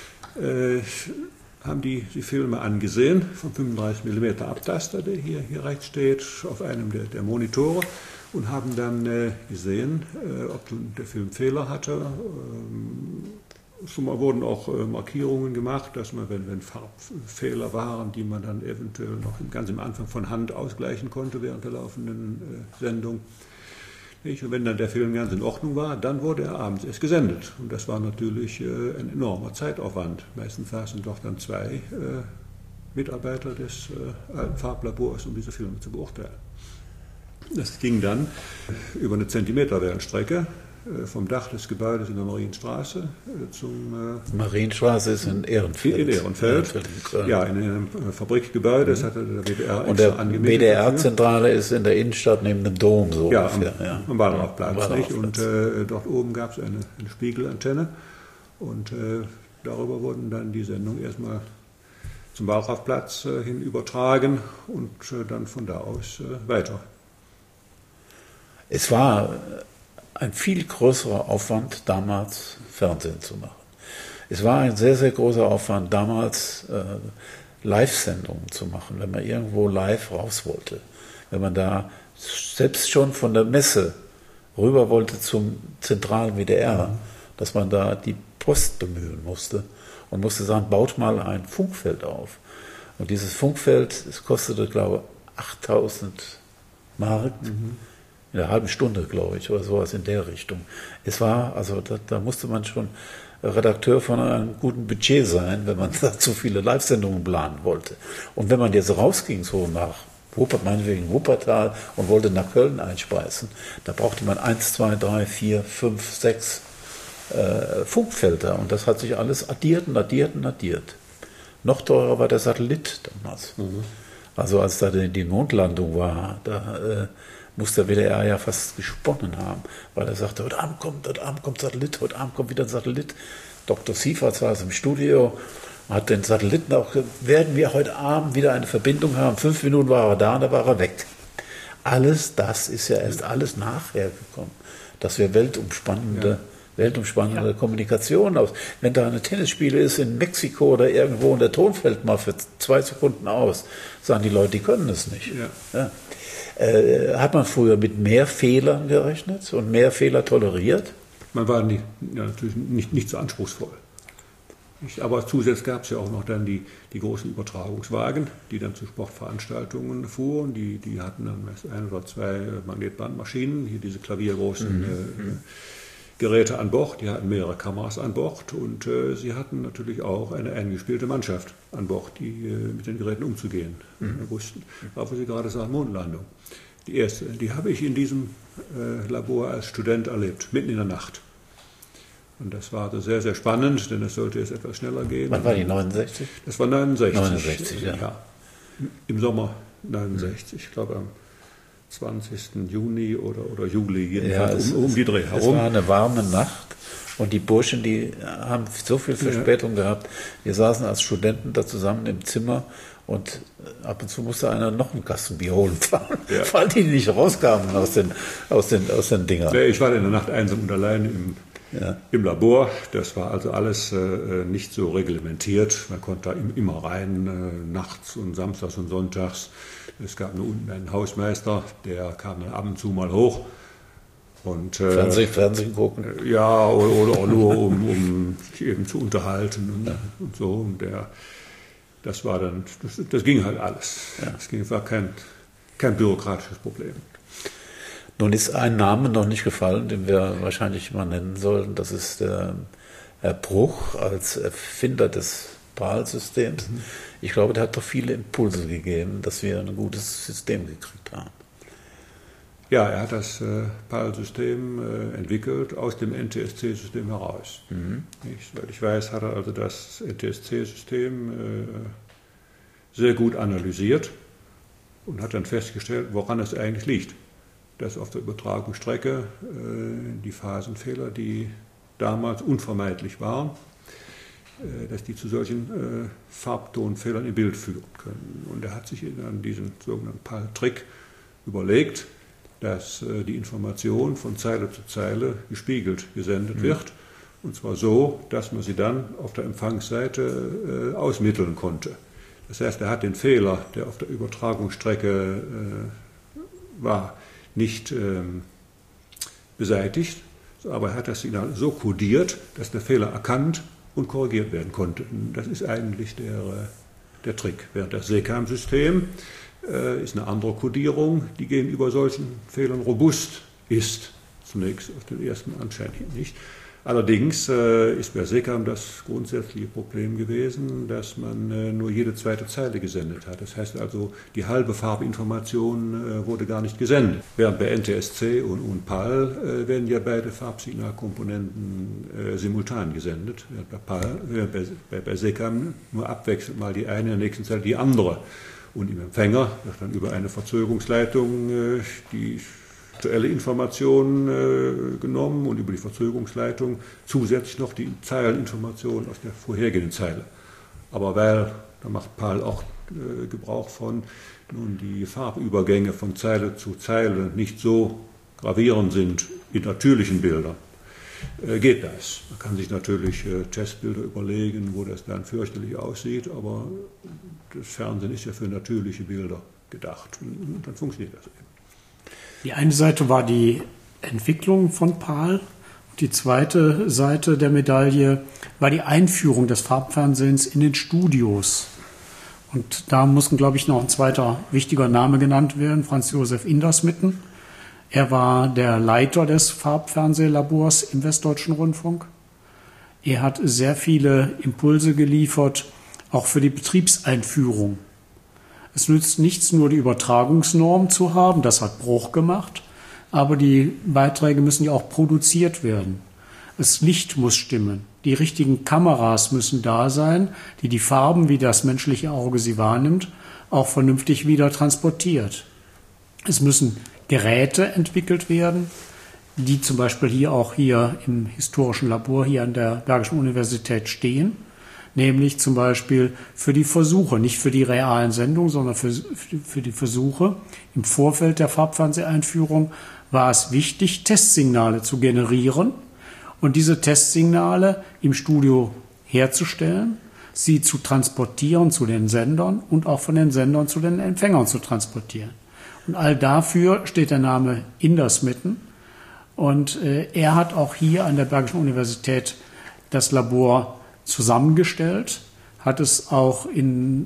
haben die Filme angesehen vom 35 mm Abtaster, der hier rechts steht, auf einem der Monitore und haben dann gesehen, ob der Film Fehler hatte. Schon mal wurden auch Markierungen gemacht, dass man, wenn Farbfehler waren, die man dann eventuell noch ganz am Anfang von Hand ausgleichen konnte während der laufenden Sendung. Und wenn dann der Film ganz in Ordnung war, dann wurde er abends erst gesendet. Und das war natürlich ein enormer Zeitaufwand. Meistens saßen doch dann 2 Mitarbeiter des alten Farblabors, um diese Filme zu beurteilen. Das ging dann über eine Zentimeterwellenstrecke vom Dach des Gebäudes in der Marienstraße zum... Marienstraße ist in Ehrenfeld. In Ehrenfeld, ja, in einem Fabrikgebäude, das hatte der WDR und der WDR-Zentrale ist in der Innenstadt neben dem Dom, so ja, ungefähr. Am Wallrafplatz, nicht? Und dort oben gab es eine Spiegelantenne und darüber wurden dann die Sendungen erstmal zum Wallrafplatz hin übertragen und dann von da aus weiter. Es war ein viel größerer Aufwand, damals Fernsehen zu machen. Es war ein sehr, sehr großer Aufwand, damals Live-Sendungen zu machen, wenn man irgendwo live raus wollte. Wenn man da selbst schon von der Messe rüber wollte zum zentralen WDR, dass man da die Post bemühen musste und musste sagen, baut mal ein Funkfeld auf. Und dieses Funkfeld, es kostete, glaube ich, 8.000 Mark. In einer halben Stunde, glaube ich, oder sowas in der Richtung. Es war, also da musste man schon Redakteur von einem guten Budget sein, wenn man da zu viele Live-Sendungen planen wollte. Und wenn man jetzt rausging, so nach meinetwegen Wuppertal und wollte nach Köln einspeisen, da brauchte man 1, 2, 3, 4, 5, 6 Funkfelder. Und das hat sich alles addiert. Noch teurer war der Satellit damals. Also als da die Mondlandung war, da muss der WDR ja fast gesponnen haben, weil er sagte, heute Abend kommt Satellit, heute Abend kommt wieder ein Satellit. Dr. Siefert saß im Studio, hat den Satelliten auch, werden wir heute Abend wieder eine Verbindung haben. 5 Minuten war er da und dann war er weg. Alles das ist ja erst alles nachher gekommen, dass wir weltumspannende Kommunikation aus. Wenn da eine Tennisspiele ist in Mexiko oder irgendwo und der Ton fällt mal für 2 Sekunden aus, sagen die Leute, die können es nicht. Ja. Hat man früher mit mehr Fehlern gerechnet und mehr Fehler toleriert? Man war natürlich nicht so anspruchsvoll. Aber zusätzlich gab es ja auch noch dann die großen Übertragungswagen, die dann zu Sportveranstaltungen fuhren. Die hatten dann 1 oder 2 Magnetbandmaschinen, hier diese klaviergroßen Geräte an Bord. Die hatten mehrere Kameras an Bord und sie hatten natürlich auch eine eingespielte Mannschaft an Bord, die mit den Geräten umzugehen wussten. Aber Sie gerade sagen, Mondlandung. Die erste, die habe ich in diesem Labor als Student erlebt, mitten in der Nacht. Und das war sehr, sehr spannend, denn es sollte jetzt etwas schneller gehen. Wann war die, 69? Das war 69. 69, ja. Im Sommer 69, ich glaube am 20. Juni oder Juli, jedenfalls um die Dreh herum. Es war eine warme Nacht und die Burschen, die haben so viel Verspätung gehabt. Wir saßen als Studenten da zusammen im Zimmer und ab und zu musste einer noch einen Kasten Bier holen, weil die nicht rauskamen aus den Dingern. Ja, ich war in der Nacht einsam und allein im Labor. Das war also alles nicht so reglementiert. Man konnte da immer rein, nachts und samstags und sonntags. Es gab nur unten einen Hausmeister, der kam dann ab und zu mal hoch. Und, Fernsehen gucken? Ja, oder nur um sich eben zu unterhalten und so. Und das war dann, das ging halt alles. Ja. Das war kein bürokratisches Problem. Nun ist ein Name noch nicht gefallen, den wir wahrscheinlich mal nennen sollten. Das ist der Herr Bruch als Erfinder des PAL-Systems. Ich glaube, der hat doch viele Impulse gegeben, dass wir ein gutes System gekriegt haben. Ja, er hat das PAL-System entwickelt aus dem NTSC-System heraus. Soweit ich weiß, hat er also das NTSC-System sehr gut analysiert und hat dann festgestellt, woran es eigentlich liegt. Dass auf der Übertragungsstrecke die Phasenfehler, die damals unvermeidlich waren, dass die zu solchen Farbtonfehlern im Bild führen können. Und er hat sich an diesen sogenannten PAL-Trick überlegt, dass die Information von Zeile zu Zeile gespiegelt gesendet wird. Und zwar so, dass man sie dann auf der Empfangsseite ausmitteln konnte. Das heißt, er hat den Fehler, der auf der Übertragungsstrecke war, nicht beseitigt, aber er hat das Signal so kodiert, dass der Fehler erkannt und korrigiert werden konnte. Das ist eigentlich der Trick. Während das SECAM-System ist eine andere Kodierung, die gegenüber solchen Fehlern robust ist. Zunächst auf den ersten Anschein nicht. Allerdings ist bei SECAM das grundsätzliche Problem gewesen, dass man nur jede zweite Zeile gesendet hat. Das heißt also, die halbe Farbinformation wurde gar nicht gesendet. Während bei NTSC und PAL werden ja beide Farbsignalkomponenten simultan gesendet. Bei SECAM nur abwechselnd mal die eine, in der nächsten Zeile die andere. Und im Empfänger wird dann über eine Verzögerungsleitung die aktuelle Information genommen und über die Verzögerungsleitung zusätzlich noch die Zeileninformation aus der vorhergehenden Zeile. Aber weil, da macht PAL auch Gebrauch von, nun die Farbübergänge von Zeile zu Zeile nicht so gravierend sind in natürlichen Bildern, geht das. Man kann sich natürlich Testbilder überlegen, wo das dann fürchterlich aussieht, aber das Fernsehen ist ja für natürliche Bilder gedacht und dann funktioniert das eben. Die eine Seite war die Entwicklung von PAL. Die zweite Seite der Medaille war die Einführung des Farbfernsehens in den Studios. Und da muss, glaube ich, noch ein zweiter wichtiger Name genannt werden, Franz Josef Indersmitten. Er war der Leiter des Farbfernsehlabors im Westdeutschen Rundfunk. Er hat sehr viele Impulse geliefert, auch für die Betriebseinführung. Es nützt nichts, nur die Übertragungsnorm zu haben, das hat Bruch gemacht, aber die Beiträge müssen ja auch produziert werden. Das Licht muss stimmen, die richtigen Kameras müssen da sein, die die Farben, wie das menschliche Auge sie wahrnimmt, auch vernünftig wieder transportiert. Es müssen Geräte entwickelt werden, die zum Beispiel hier im historischen Labor hier an der Bergischen Universität stehen. Nämlich zum Beispiel für die Versuche, nicht für die realen Sendungen, sondern für die Versuche. Im Vorfeld der Farbfernseheinführung war es wichtig, Testsignale zu generieren und diese Testsignale im Studio herzustellen, sie zu transportieren zu den Sendern und auch von den Sendern zu den Empfängern zu transportieren. Und all dafür steht der Name Indersmitten. Und er hat auch hier an der Bergischen Universität das Labor zusammengestellt, hat es auch im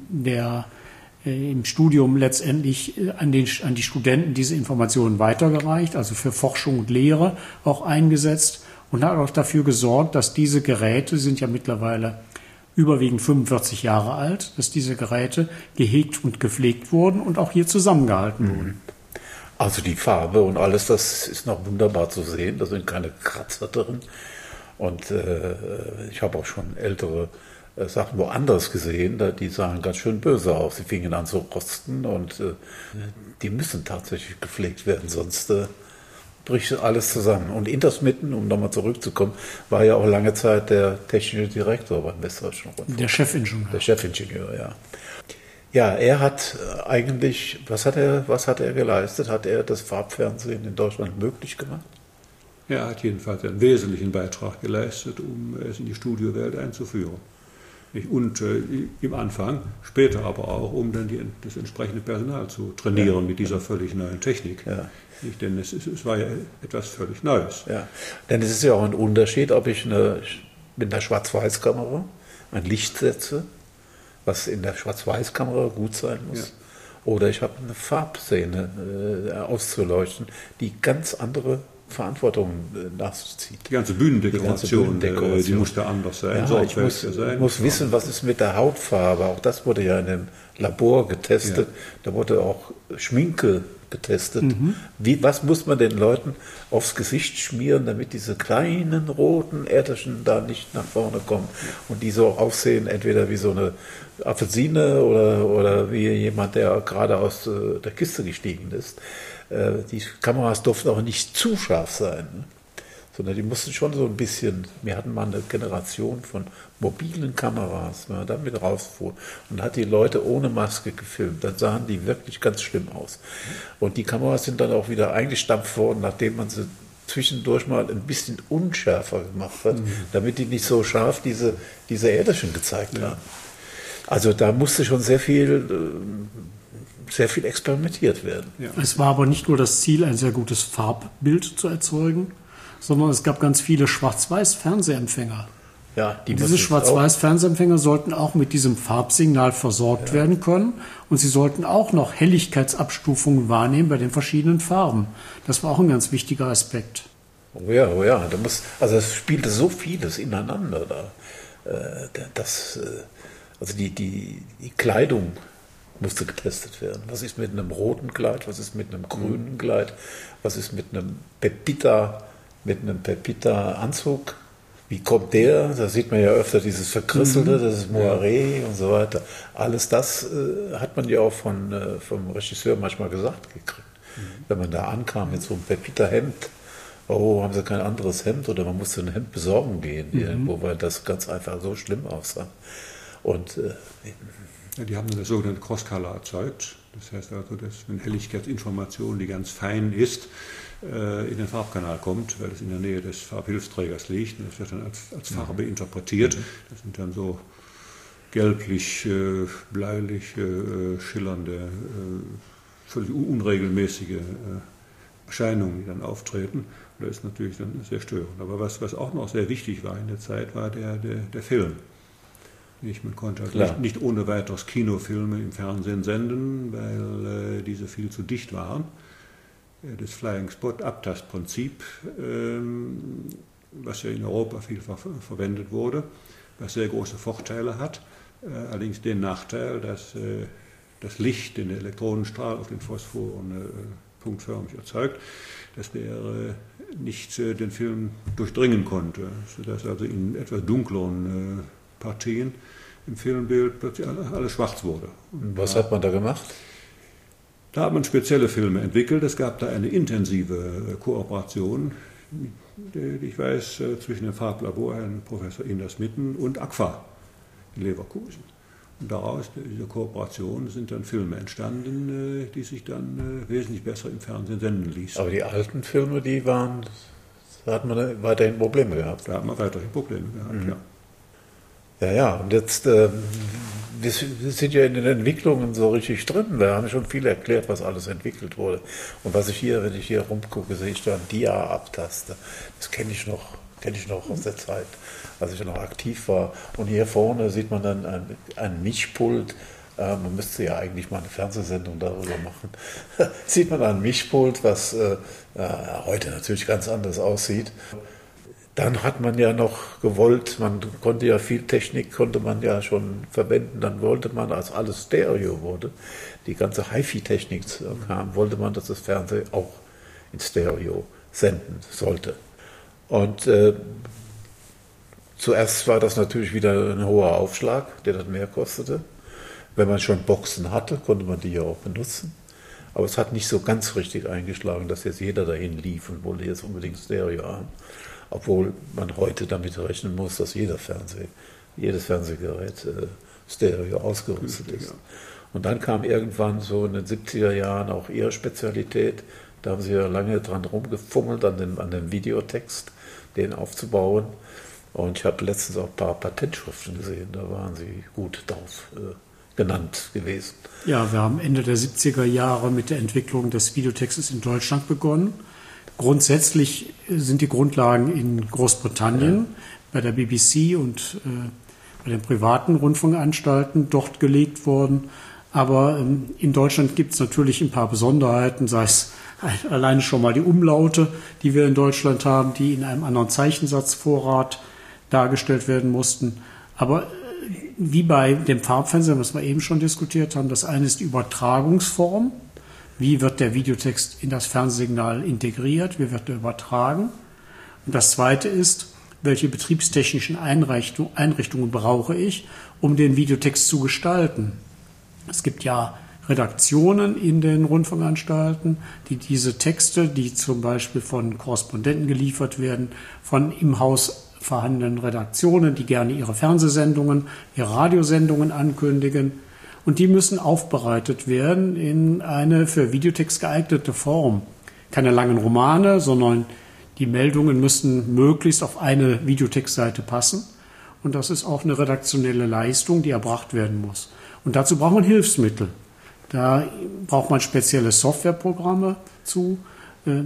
Studium letztendlich an die Studenten diese Informationen weitergereicht, also für Forschung und Lehre auch eingesetzt und hat auch dafür gesorgt, dass diese Geräte, sind ja mittlerweile überwiegend 45 Jahre alt, dass diese Geräte gehegt und gepflegt wurden und auch hier zusammengehalten wurden. Also die Farbe und alles, das ist noch wunderbar zu sehen, da sind keine Kratzer drin. Und ich habe auch schon ältere Sachen woanders gesehen, die sahen ganz schön böse aus. Sie fingen an zu rosten und die müssen tatsächlich gepflegt werden, sonst bricht alles zusammen. Und Indersmitten, um nochmal zurückzukommen, war ja auch lange Zeit der technische Direktor beim Westdeutschen Rundfunk. Der Chefingenieur. Der Chefingenieur, ja. Ja, er hat eigentlich, was hat er geleistet? Hat er das Farbfernsehen in Deutschland möglich gemacht? Er hat jedenfalls einen wesentlichen Beitrag geleistet, um es in die Studiowelt einzuführen. Und im Anfang, später aber auch, um dann das entsprechende Personal zu trainieren mit dieser völlig neuen Technik. Ja. Denn es war ja etwas völlig Neues. Ja. Denn es ist ja auch ein Unterschied, ob ich mit einer Schwarz-Weiß-Kamera ein Licht setze, was in der Schwarz-Weiß-Kamera gut sein muss, ja. Oder ich habe eine Farbszene auszuleuchten, die ganz andere Verantwortung nachzuzieht. Die ganze Bühnendekoration, die muss da anders sein. Ja, ich muss wissen, was ist mit der Hautfarbe. Auch das wurde ja in einem Labor getestet. Ja. Da wurde auch Schminke getestet. Was muss man den Leuten aufs Gesicht schmieren, damit diese kleinen roten Äderchen da nicht nach vorne kommen und die so aussehen, entweder wie so eine Apfelsine oder wie jemand, der gerade aus der Kiste gestiegen ist. Die Kameras durften auch nicht zu scharf sein, ne? Sondern die mussten schon so ein bisschen, wir hatten mal eine Generation von mobilen Kameras, wenn man damit rausfuhr und hat die Leute ohne Maske gefilmt, dann sahen die wirklich ganz schlimm aus. Und die Kameras sind dann auch wieder eingestampft worden, nachdem man sie zwischendurch mal ein bisschen unschärfer gemacht hat, damit die nicht so scharf diese Äderchen gezeigt haben. Also da musste schon sehr viel experimentiert werden. Ja. Es war aber nicht nur das Ziel, ein sehr gutes Farbbild zu erzeugen, sondern es gab ganz viele Schwarz-Weiß-Fernsehempfänger. Ja, diese Schwarz-Weiß-Fernsehempfänger sollten auch mit diesem Farbsignal versorgt werden können und sie sollten auch noch Helligkeitsabstufungen wahrnehmen bei den verschiedenen Farben. Das war auch ein ganz wichtiger Aspekt. Oh ja. Es spielte so vieles ineinander da. Also die Kleidung musste getestet werden. Was ist mit einem roten Kleid? Was ist mit einem grünen Kleid? Was ist mit einem Pepita-Anzug? Wie kommt der? Da sieht man ja öfter dieses Verkrisselte, das ist Moiré und so weiter. Alles das hat man ja auch vom Regisseur manchmal gesagt gekriegt. Wenn man da ankam mit so einem Pepita-Hemd, haben sie kein anderes Hemd oder man musste ein Hemd besorgen gehen, irgendwo, weil das ganz einfach so schlimm aussah. Und die haben eine sogenannte Cross-Color erzeugt. Das heißt also, dass wenn Helligkeitsinformation, die ganz fein ist, in den Farbkanal kommt, weil es in der Nähe des Farbhilfsträgers liegt. Und das wird dann als Farbe interpretiert. Das sind dann so gelblich, bläulich, schillernde, völlig unregelmäßige Erscheinungen, die dann auftreten. Und das ist natürlich dann sehr störend. Aber was auch noch sehr wichtig war in der Zeit, war der Film. Man konnte nicht ohne weiteres Kinofilme im Fernsehen senden, weil diese viel zu dicht waren. Das Flying Spot Abtastprinzip, was ja in Europa vielfach verwendet wurde, was sehr große Vorteile hat, allerdings den Nachteil, dass das Licht, den der Elektronenstrahl auf den Phosphoren punktförmig erzeugt, dass der nicht den Film durchdringen konnte, sodass also in etwas dunkleren Partien im Filmbild plötzlich alles schwarz wurde. Was hat man da gemacht? Da hat man spezielle Filme entwickelt. Es gab da eine intensive Kooperation, ich weiß, zwischen dem Farblabor, Herrn Professor Inders Mitten und Agfa in Leverkusen. Und daraus, dieser Kooperation, sind dann Filme entstanden, die sich dann wesentlich besser im Fernsehen senden ließen. Aber die alten Filme, da hat man weiterhin Probleme gehabt. Da hat man weiterhin Probleme gehabt, ja. Ja, und jetzt, wir sind ja in den Entwicklungen so richtig drin. Wir haben schon viel erklärt, was alles entwickelt wurde. Und wenn ich hier rumgucke, sehe ich da einen Dia-Abtaster. Das kenne ich noch aus der Zeit, als ich noch aktiv war. Und hier vorne sieht man dann ein Mischpult. Man müsste ja eigentlich mal eine Fernsehsendung darüber machen. Sieht man ein Mischpult, was heute natürlich ganz anders aussieht. Dann hat man ja noch gewollt, man konnte ja viel Technik, konnte man ja schon verwenden. Dann wollte man, als alles Stereo wurde, die ganze HiFi-Technik kam, wollte man, dass das Fernsehen auch in Stereo senden sollte. Und zuerst war das natürlich wieder ein hoher Aufschlag, der dann mehr kostete. Wenn man schon Boxen hatte, konnte man die ja auch benutzen. Aber es hat nicht so ganz richtig eingeschlagen, dass jetzt jeder dahin lief und wollte jetzt unbedingt Stereo haben. Obwohl man heute damit rechnen muss, dass jedes Fernsehgerät Stereo ausgerüstet ist. Und dann kam irgendwann so in den 70er Jahren auch ihre Spezialität. Da haben sie ja lange dran rumgefummelt, an dem Videotext, den aufzubauen. Und ich habe letztens auch ein paar Patentschriften gesehen, da waren sie gut drauf genannt gewesen. Ja, wir haben Ende der 70er Jahre mit der Entwicklung des Videotextes in Deutschland begonnen. Grundsätzlich sind die Grundlagen in Großbritannien bei der BBC und bei den privaten Rundfunkanstalten dort gelegt worden. Aber in Deutschland gibt es natürlich ein paar Besonderheiten, sei es alleine schon mal die Umlaute, die wir in Deutschland haben, die in einem anderen Zeichensatzvorrat dargestellt werden mussten. Aber wie bei dem Farbfernsehen, was wir eben schon diskutiert haben, das eine ist die Übertragungsform. Wie wird der Videotext in das Fernsehsignal integriert? Wie wird er übertragen? Und das zweite ist, welche betriebstechnischen Einrichtungen brauche ich, um den Videotext zu gestalten? Es gibt ja Redaktionen in den Rundfunkanstalten, die diese Texte, die zum Beispiel von Korrespondenten geliefert werden, von im Haus vorhandenen Redaktionen, die gerne ihre Fernsehsendungen, ihre Radiosendungen ankündigen. Und die müssen aufbereitet werden in eine für Videotext geeignete Form. Keine langen Romane, sondern die Meldungen müssen möglichst auf eine Videotextseite passen. Und das ist auch eine redaktionelle Leistung, die erbracht werden muss. Und dazu braucht man Hilfsmittel. Da braucht man spezielle Softwareprogramme zu.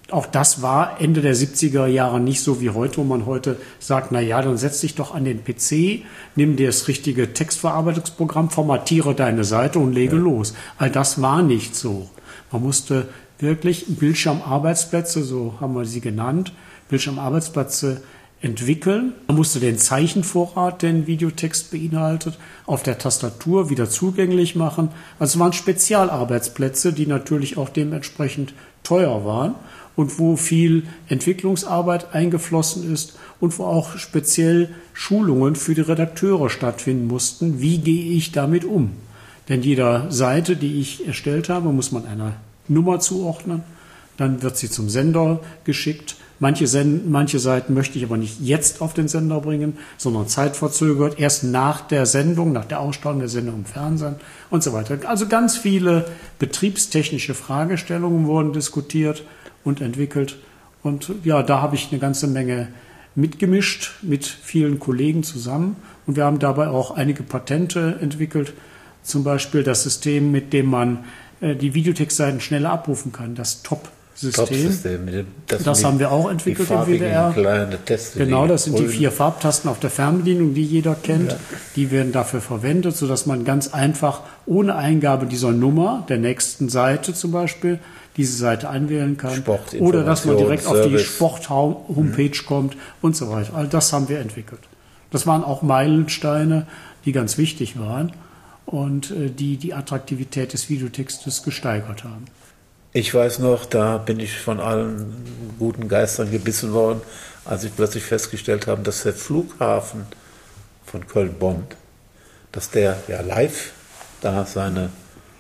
Auch das war Ende der 70er Jahre nicht so wie heute, wo man heute sagt, na ja, dann setz dich doch an den PC, nimm dir das richtige Textverarbeitungsprogramm, formatiere deine Seite und lege los. All das war nicht so. Man musste wirklich Bildschirmarbeitsplätze, so haben wir sie genannt, Bildschirmarbeitsplätze entwickeln. Man musste den Zeichenvorrat, den Videotext beinhaltet, auf der Tastatur wieder zugänglich machen. Also es waren Spezialarbeitsplätze, die natürlich auch dementsprechend teuer waren und wo viel Entwicklungsarbeit eingeflossen ist und wo auch speziell Schulungen für die Redakteure stattfinden mussten. Wie gehe ich damit um? Denn jeder Seite, die ich erstellt habe, muss man einer Nummer zuordnen. Dann wird sie zum Sender geschickt. Manche Seiten möchte ich aber nicht jetzt auf den Sender bringen, sondern zeitverzögert, erst nach der Sendung, nach der Ausstrahlung der Sendung im Fernsehen und so weiter. Also ganz viele betriebstechnische Fragestellungen wurden diskutiert und entwickelt. Und ja, da habe ich eine ganze Menge mitgemischt mit vielen Kollegen zusammen. Und wir haben dabei auch einige Patente entwickelt, zum Beispiel das System, mit dem man die Videotextseiten schneller abrufen kann, das Top-System. Das haben wir auch entwickelt im WDR. Genau, das sind die 4 Farbtasten auf der Fernbedienung, die jeder kennt. Ja. Die werden dafür verwendet, sodass man ganz einfach ohne Eingabe dieser Nummer, der nächsten Seite zum Beispiel, diese Seite anwählen kann. Oder dass man direkt auf die Sport-Homepage kommt und so weiter. All das haben wir entwickelt. Das waren auch Meilensteine, die ganz wichtig waren und die Attraktivität des Videotextes gesteigert haben. Ich weiß noch, da bin ich von allen guten Geistern gebissen worden, als ich plötzlich festgestellt habe, dass der Flughafen von Köln-Bonn, dass der ja live da seine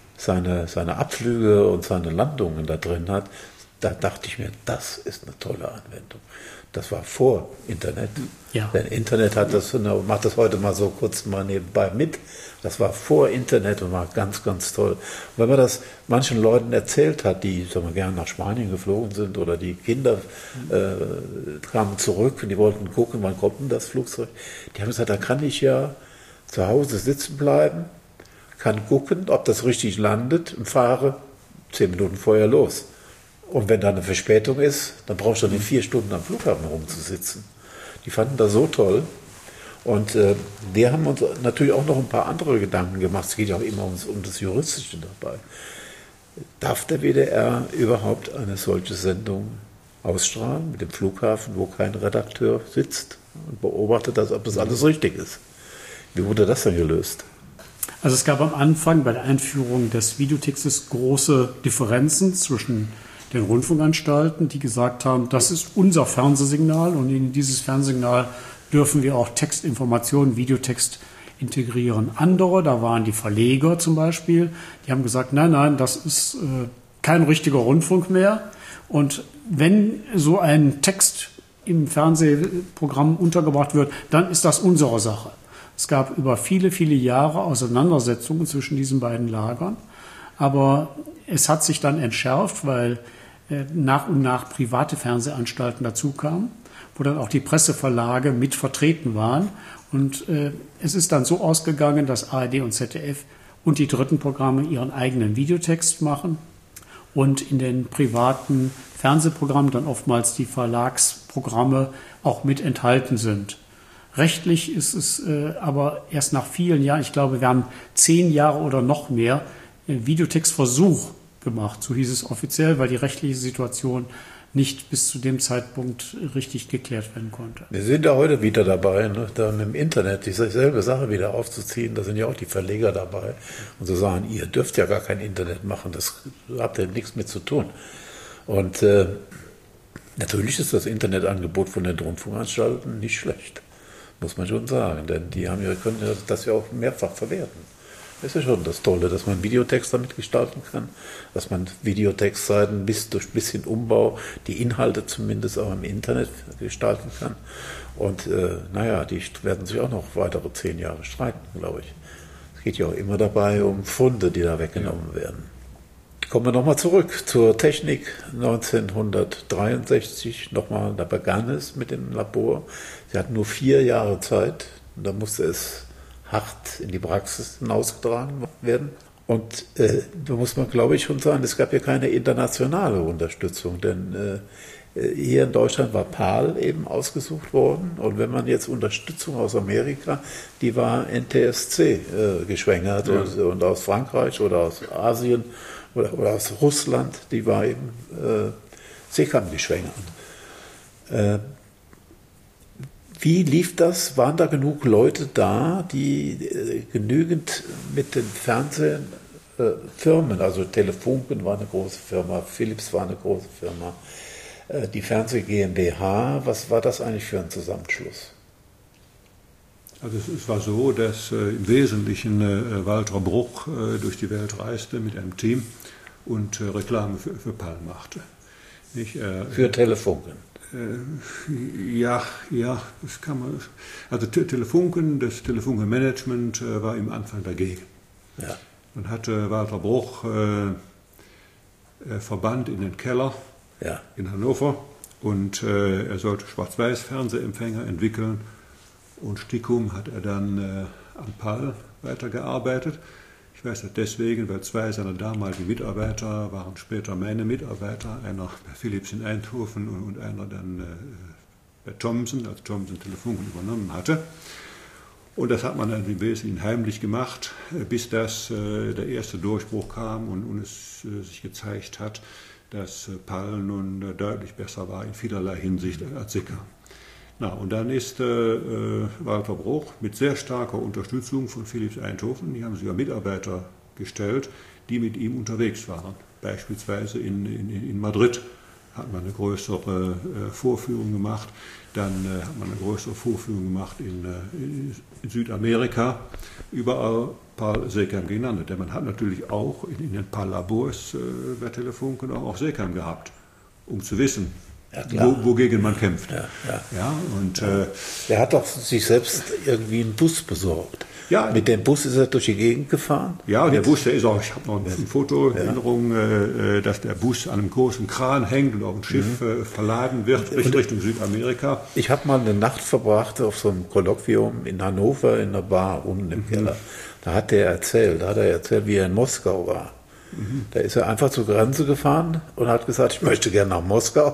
Abflüge und seine Landungen da drin hat. Da dachte ich mir, das ist eine tolle Anwendung. Das war vor Internet. Ja. Denn Internet macht das heute mal so kurz mal nebenbei mit. Das war vor Internet und war ganz, ganz toll. Und wenn man das manchen Leuten erzählt hat, die gerne nach Spanien geflogen sind oder die Kinder kamen zurück und die wollten gucken, wann kommt denn das Flugzeug, die haben gesagt, da kann ich ja zu Hause sitzen bleiben, kann gucken, ob das richtig landet und fahre 10 Minuten vorher los. Und wenn da eine Verspätung ist, dann brauchst du nicht 4 Stunden am Flughafen rumzusitzen. Die fanden das so toll. Und wir haben uns natürlich auch noch ein paar andere Gedanken gemacht. Es geht ja auch immer um das Juristische dabei. Darf der WDR überhaupt eine solche Sendung ausstrahlen mit dem Flughafen, wo kein Redakteur sitzt und beobachtet, ob das alles richtig ist? Wie wurde das denn gelöst? Also es gab am Anfang bei der Einführung des Videotextes große Differenzen zwischen den Rundfunkanstalten, die gesagt haben, das ist unser Fernsehsignal und in dieses Fernsehsignal dürfen wir auch Textinformationen, Videotext integrieren. Andere, da waren die Verleger zum Beispiel, die haben gesagt, nein, das ist kein richtiger Rundfunk mehr. Und wenn so ein Text im Fernsehprogramm untergebracht wird, dann ist das unsere Sache. Es gab über viele, viele Jahre Auseinandersetzungen zwischen diesen beiden Lagern. Aber es hat sich dann entschärft, weil nach und nach private Fernsehanstalten dazu kamen, wo dann auch die Presseverlage mit vertreten waren. Und es ist dann so ausgegangen, dass ARD und ZDF und die dritten Programme ihren eigenen Videotext machen und in den privaten Fernsehprogrammen dann oftmals die Verlagsprogramme auch mit enthalten sind. Rechtlich ist es aber erst nach vielen Jahren, ich glaube, wir haben 10 Jahre oder noch mehr Videotextversuch gemacht, so hieß es offiziell, weil die rechtliche Situation nicht bis zu dem Zeitpunkt richtig geklärt werden konnte. Wir sind ja heute wieder dabei, da mit dem Internet dieselbe Sache wieder aufzuziehen. Da sind ja auch die Verleger dabei und zu sagen, ihr dürft ja gar kein Internet machen, das habt ihr nichts mit zu tun. Und natürlich ist das Internetangebot von den Rundfunkanstalten nicht schlecht, muss man schon sagen, denn die können das ja auch mehrfach verwerten. Das ist ja schon das Tolle, dass man Videotext damit gestalten kann, dass man Videotextseiten durch ein bisschen Umbau die Inhalte zumindest auch im Internet gestalten kann. Und die werden sich auch noch weitere 10 Jahre streiten, glaube ich. Es geht ja auch immer dabei um Funde, die da weggenommen werden. Kommen wir nochmal zurück zur Technik. 1963 nochmal, da begann es mit dem Labor. Sie hatten nur 4 Jahre Zeit und da musste es hart in die Praxis hinausgetragen werden. Und da muss man, glaube ich, schon sagen, es gab ja keine internationale Unterstützung, denn hier in Deutschland war PAL eben ausgesucht worden. Und wenn man jetzt Unterstützung aus Amerika, die war NTSC geschwängert, ja. Und aus Frankreich oder aus Asien oder aus Russland, die war eben SECAM geschwängert. Wie lief das? Waren da genug Leute da, die genügend mit den Fernsehfirmen, also Telefunken war eine große Firma, Philips war eine große Firma, die Fernseh GmbH, was war das eigentlich für ein Zusammenschluss? Also es war so, dass im Wesentlichen Walter Bruch durch die Welt reiste mit einem Team und Reklame für PAL machte. Nicht, für Telefunken? Ja, das kann man. Also Telefunken, das Telefunken-Management war im Anfang dagegen. Ja. Dann hatte Walter Bruch Verband in den Keller in Hannover und er sollte Schwarz-Weiß-Fernsehempfänger entwickeln und Stickum hat er dann an PAL weitergearbeitet. Ich weiß das deswegen, weil zwei seiner damaligen Mitarbeiter waren später meine Mitarbeiter, einer bei Philips in Eindhoven und einer dann bei Thomson, als Thomson Telefunken übernommen hatte. Und das hat man dann im Wesentlichen heimlich gemacht, bis das der erste Durchbruch kam und es sich gezeigt hat, dass PAL nun deutlich besser war in vielerlei Hinsicht als SECAM. Na, und dann ist Walter Bruch mit sehr starker Unterstützung von Philips Eindhoven, die haben sogar Mitarbeiter gestellt, die mit ihm unterwegs waren. Beispielsweise in Madrid hat man eine größere Vorführung gemacht, dann hat man eine größere Vorführung gemacht in Südamerika, überall PAL SECAM gegeneinander. Denn man hat natürlich auch in den PAL-Labors bei Telefunken auch SECAM gehabt, um zu wissen, wogegen man kämpft. Und er hat doch sich selbst irgendwie einen Bus besorgt. Ja, mit dem Bus ist er durch die Gegend gefahren? Ja, der Bus, der ist auch, ich habe noch ein Fotoerinnerung, dass der Bus an einem großen Kran hängt und auf ein Schiff verladen wird Richtung Südamerika. Ich habe mal eine Nacht verbracht auf so einem Kolloquium in Hannover in einer Bar unten im Keller. Da hat er erzählt, wie er in Moskau war. Da ist er einfach zur Grenze gefahren und hat gesagt, ich möchte gerne nach Moskau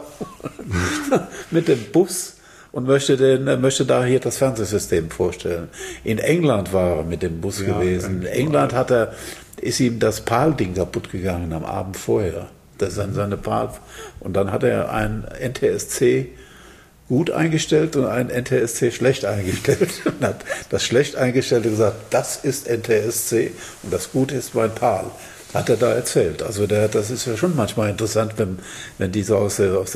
mit dem Bus und möchte da hier das Fernsehsystem vorstellen. In England war er mit dem Bus gewesen. In England ist ihm das PAL-Ding kaputt gegangen am Abend vorher. Das ist seine PAL. Und dann hat er ein NTSC gut eingestellt und ein NTSC schlecht eingestellt. Und hat das schlecht eingestellte gesagt, das ist NTSC und das Gute ist mein PAL. Hat er da erzählt. Also das ist ja schon manchmal interessant, wenn die so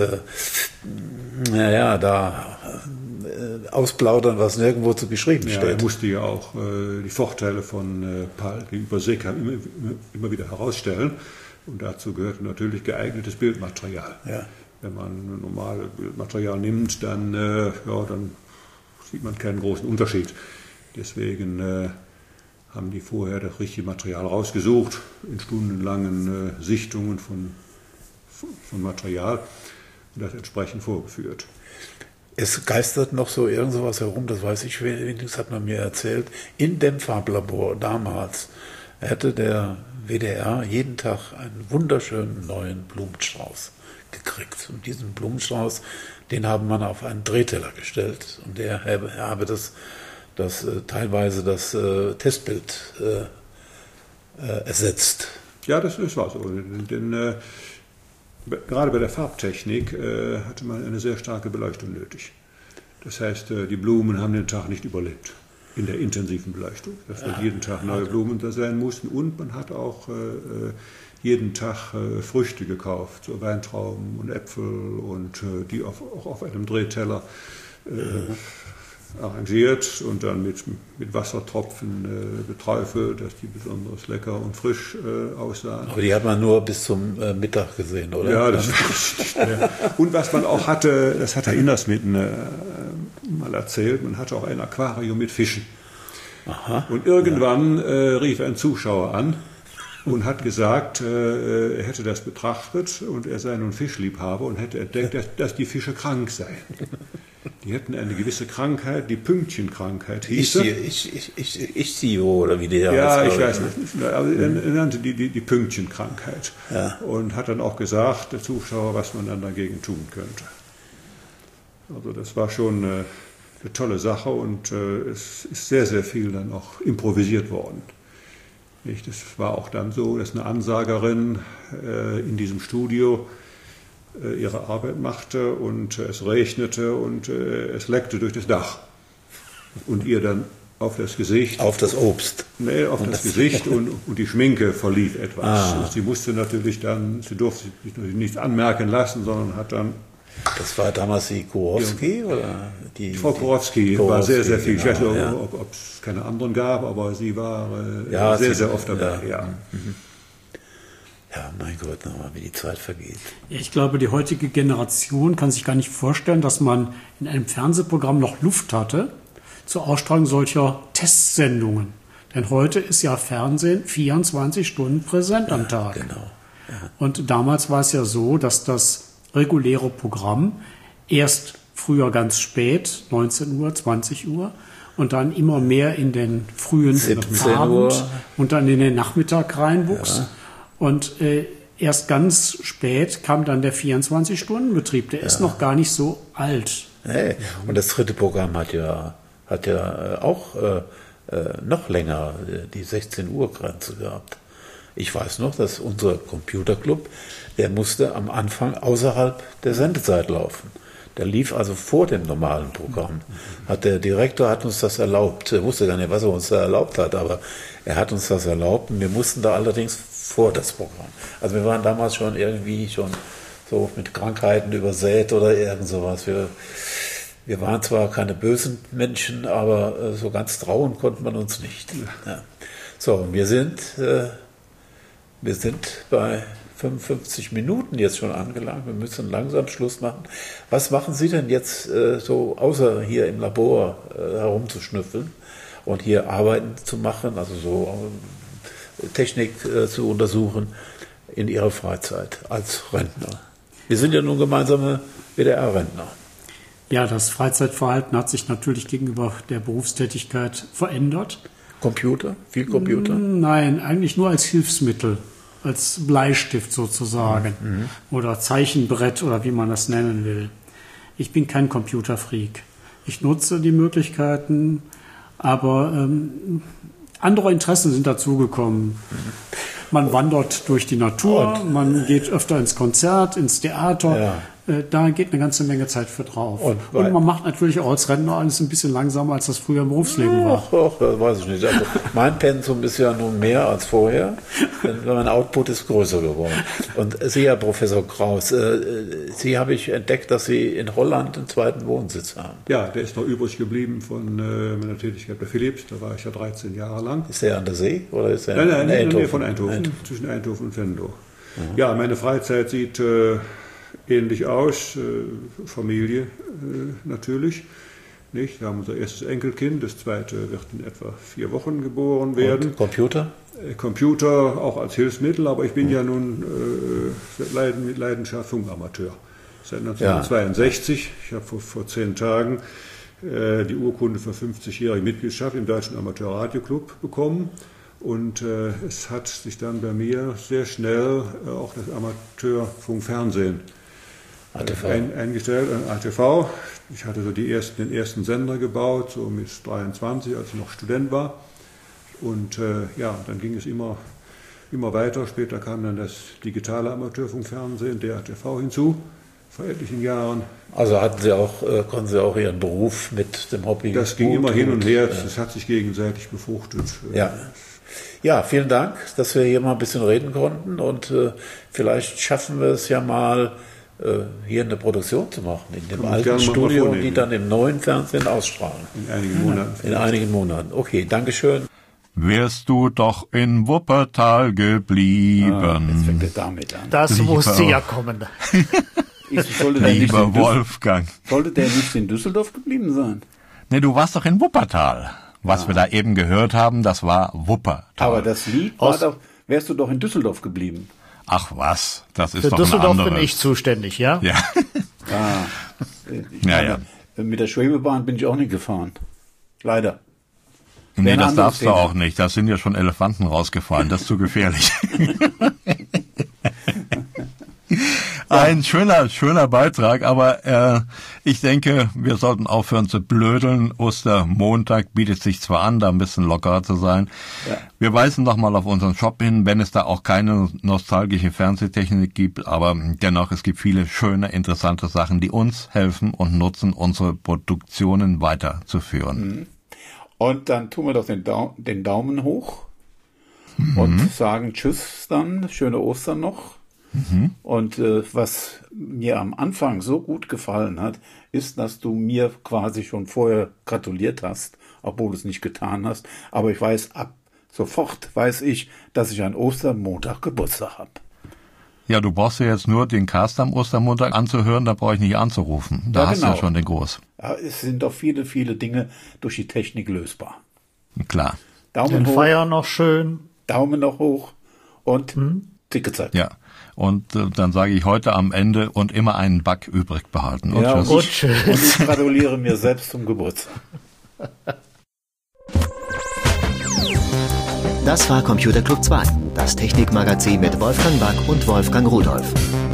ausplaudern, was nirgendwo zu geschrieben steht. Er musste ja auch die Vorteile von PAL gegenüber SECAM immer wieder herausstellen. Und dazu gehört natürlich geeignetes Bildmaterial. Ja. Wenn man normales Bildmaterial nimmt, dann sieht man keinen großen Unterschied. Deswegen haben die vorher das richtige Material rausgesucht, in stundenlangen Sichtungen von Material und das entsprechend vorgeführt. Es geistert noch so irgend sowas herum, das weiß ich, das hat man mir erzählt, in dem Farblabor damals hätte der WDR jeden Tag einen wunderschönen neuen Blumenstrauß gekriegt. Und diesen Blumenstrauß, den haben man auf einen Drehteller gestellt und der habe teilweise das Testbild ersetzt. Ja, das war so. Denn gerade bei der Farbtechnik hatte man eine sehr starke Beleuchtung nötig. Das heißt, die Blumen haben den Tag nicht überlebt in der intensiven Beleuchtung. Dass dann jeden Tag neue Blumen da sein mussten und man hat auch jeden Tag Früchte gekauft, so Weintrauben und Äpfel und die auch auf einem Drehteller arrangiert und dann mit Wassertropfen beträufelt, dass die besonders lecker und frisch aussahen. Aber die hat man nur bis zum Mittag gesehen, oder? Ja, das war Und was man auch hatte, das hat Herr Innersmith mal erzählt, man hatte auch ein Aquarium mit Fischen. Aha. Und irgendwann rief ein Zuschauer an und hat gesagt, er hätte das betrachtet und er sei nun Fischliebhaber und hätte entdeckt, dass die Fische krank seien. Die hatten eine gewisse Krankheit, die Pünktchenkrankheit hieß Ich oder wie der ja, heißt. Ich weiß nicht. Aber er nannte die Pünktchenkrankheit. Ja. Und hat dann auch gesagt, der Zuschauer, was man dann dagegen tun könnte. Also das war schon eine tolle Sache und es ist sehr, sehr viel dann auch improvisiert worden. Das war auch dann so, dass eine Ansagerin in diesem Studio ihre Arbeit machte und es regnete und es leckte durch das Dach. Und ihr dann auf das Gesicht... Auf das Obst. Nee, auf das Gesicht und die Schminke verlief etwas. Und sie musste natürlich dann, sie durfte sich natürlich nichts anmerken lassen, sondern hat dann... Das war damals die Kurowski? Oder die Frau Kurowski war sehr, sehr viel. Genau, ich weiß nicht, ob es keine anderen gab, aber sie war sehr, sehr oft dabei. Ja. Ja, mein Gott, nochmal, wie die Zeit vergeht. Ich glaube, die heutige Generation kann sich gar nicht vorstellen, dass man in einem Fernsehprogramm noch Luft hatte zur Ausstrahlung solcher Testsendungen. Denn heute ist ja Fernsehen 24 Stunden präsent am Tag. Genau. Ja. Und damals war es ja so, dass das reguläre Programm erst früher ganz spät, 19 Uhr, 20 Uhr, und dann immer mehr in den frühen Abend und dann in den Nachmittag reinwuchs. Ja. Und erst ganz spät kam dann der 24-Stunden-Betrieb. Der ist noch gar nicht so alt. Nee. Und das dritte Programm hat ja auch noch länger die 16 Uhr Grenze gehabt. Ich weiß noch, dass unser Computerclub, der musste am Anfang außerhalb der Sendezeit laufen. Der lief also vor dem normalen Programm. Der Direktor hat uns das erlaubt. Er wusste gar nicht, was er uns da erlaubt hat, aber er hat uns das erlaubt. Und wir mussten da allerdings vor das Programm. Also wir waren damals schon so mit Krankheiten übersät oder irgend sowas. Wir waren zwar keine bösen Menschen, aber so ganz trauen konnte man uns nicht. Ja. So, wir sind bei 55 Minuten jetzt schon angelangt. Wir müssen langsam Schluss machen. Was machen Sie denn jetzt so, außer hier im Labor herumzuschnüffeln und hier Arbeiten zu machen, also so Technik zu untersuchen in Ihrer Freizeit als Rentner? Wir sind ja nun gemeinsame WDR-Rentner. Ja, das Freizeitverhalten hat sich natürlich gegenüber der Berufstätigkeit verändert. Computer? Viel Computer? Nein, eigentlich nur als Hilfsmittel, als Bleistift sozusagen oder Zeichenbrett oder wie man das nennen will. Ich bin kein Computerfreak. Ich nutze die Möglichkeiten, aber andere Interessen sind dazugekommen. Man wandert durch die Natur, man geht öfter ins Konzert, ins Theater. Ja. Da geht eine ganze Menge Zeit für drauf. Und man macht natürlich auch als Rentner alles ein bisschen langsamer, als das früher im Berufsleben war. Ach, das weiß ich nicht. Also mein Pensum ist ja nun mehr als vorher. Mein Output ist größer geworden. Und Sie, Herr Professor Kraus, Sie habe ich entdeckt, dass Sie in Holland einen zweiten Wohnsitz haben. Ja, der ist noch übrig geblieben von meiner Tätigkeit bei Philips. Da war ich ja 13 Jahre lang. Ist der an der See? Oder ist der Nein, in der Nähe von Eindhoven. Zwischen Eindhoven und Venlo. Ja, meine Freizeit sieht ähnlich aus, Familie natürlich. Nicht? Wir haben unser erstes Enkelkind, das zweite wird in etwa 4 Wochen geboren werden. Und Computer? Computer auch als Hilfsmittel, aber ich bin ja nun mit Leidenschaft Funkamateur. Seit 1962, ich habe vor 10 Tagen die Urkunde für 50-jährige Mitgliedschaft im Deutschen Amateurradioclub bekommen. Und es hat sich dann bei mir sehr schnell auch das Amateurfunkfernsehen eingestellt, ein ATV. Ich hatte so den ersten Sender gebaut, so mit 23, als ich noch Student war. Und dann ging es immer weiter. Später kam dann das digitale Amateurfunkfernsehen, der ATV, hinzu, vor etlichen Jahren. Also konnten Sie auch Ihren Beruf mit dem Hobby? Das ging immer hin und her, das hat sich gegenseitig befruchtet. Ja, vielen Dank, dass wir hier mal ein bisschen reden konnten und vielleicht schaffen wir es ja mal, hier eine Produktion zu machen, in dem alten Studio und die dann im neuen Fernsehen ausstrahlen. In einigen Monaten. In einigen Monaten. Okay, Dankeschön. Wärst du doch in Wuppertal geblieben. Jetzt fängt er damit an. Das musste ja kommen. Lieber Wolfgang. Sollte der nicht in Düsseldorf geblieben sein? Ne, du warst doch in Wuppertal. Was wir da eben gehört haben, das war Wuppertal. Aber das Lied war doch, wärst du doch in Düsseldorf geblieben. Ach was, das ist für doch Düsseldorf ein anderes. Bin ich zuständig, ja? Ja. Ja. Mit der Schwebebahn bin ich auch nicht gefahren. Leider. Nee, das darfst du auch nicht. Da sind ja schon Elefanten rausgefallen. Das ist zu gefährlich. Ein schöner Beitrag, aber ich denke, wir sollten aufhören zu blödeln. Ostermontag bietet sich zwar an, da ein bisschen lockerer zu sein. Ja. Wir weisen nochmal auf unseren Shop hin, wenn es da auch keine nostalgische Fernsehtechnik gibt, aber dennoch, es gibt viele schöne, interessante Sachen, die uns helfen und nutzen, unsere Produktionen weiterzuführen. Und dann tun wir doch den Daumen hoch und sagen Tschüss dann, schöne Ostern noch. Und was mir am Anfang so gut gefallen hat, ist, dass du mir quasi schon vorher gratuliert hast, obwohl du es nicht getan hast. Aber ich weiß, sofort weiß ich, dass ich an Ostermontag Geburtstag habe. Ja, du brauchst ja jetzt nur den Cast am Ostermontag anzuhören, da brauche ich nicht anzurufen. Da hast du ja schon den Gruß. Ja, es sind doch viele, viele Dinge durch die Technik lösbar. Klar. Daumen hoch. Feier noch schön. Daumen noch hoch und Ticketseit. Ja. Und dann sage ich heute am Ende und immer einen Back übrig behalten. Und ja, tschüss. Und ich gratuliere mir selbst zum Geburtstag. Das war Computer Club 2, das Technikmagazin mit Wolfgang Back und Wolfgang Rudolph.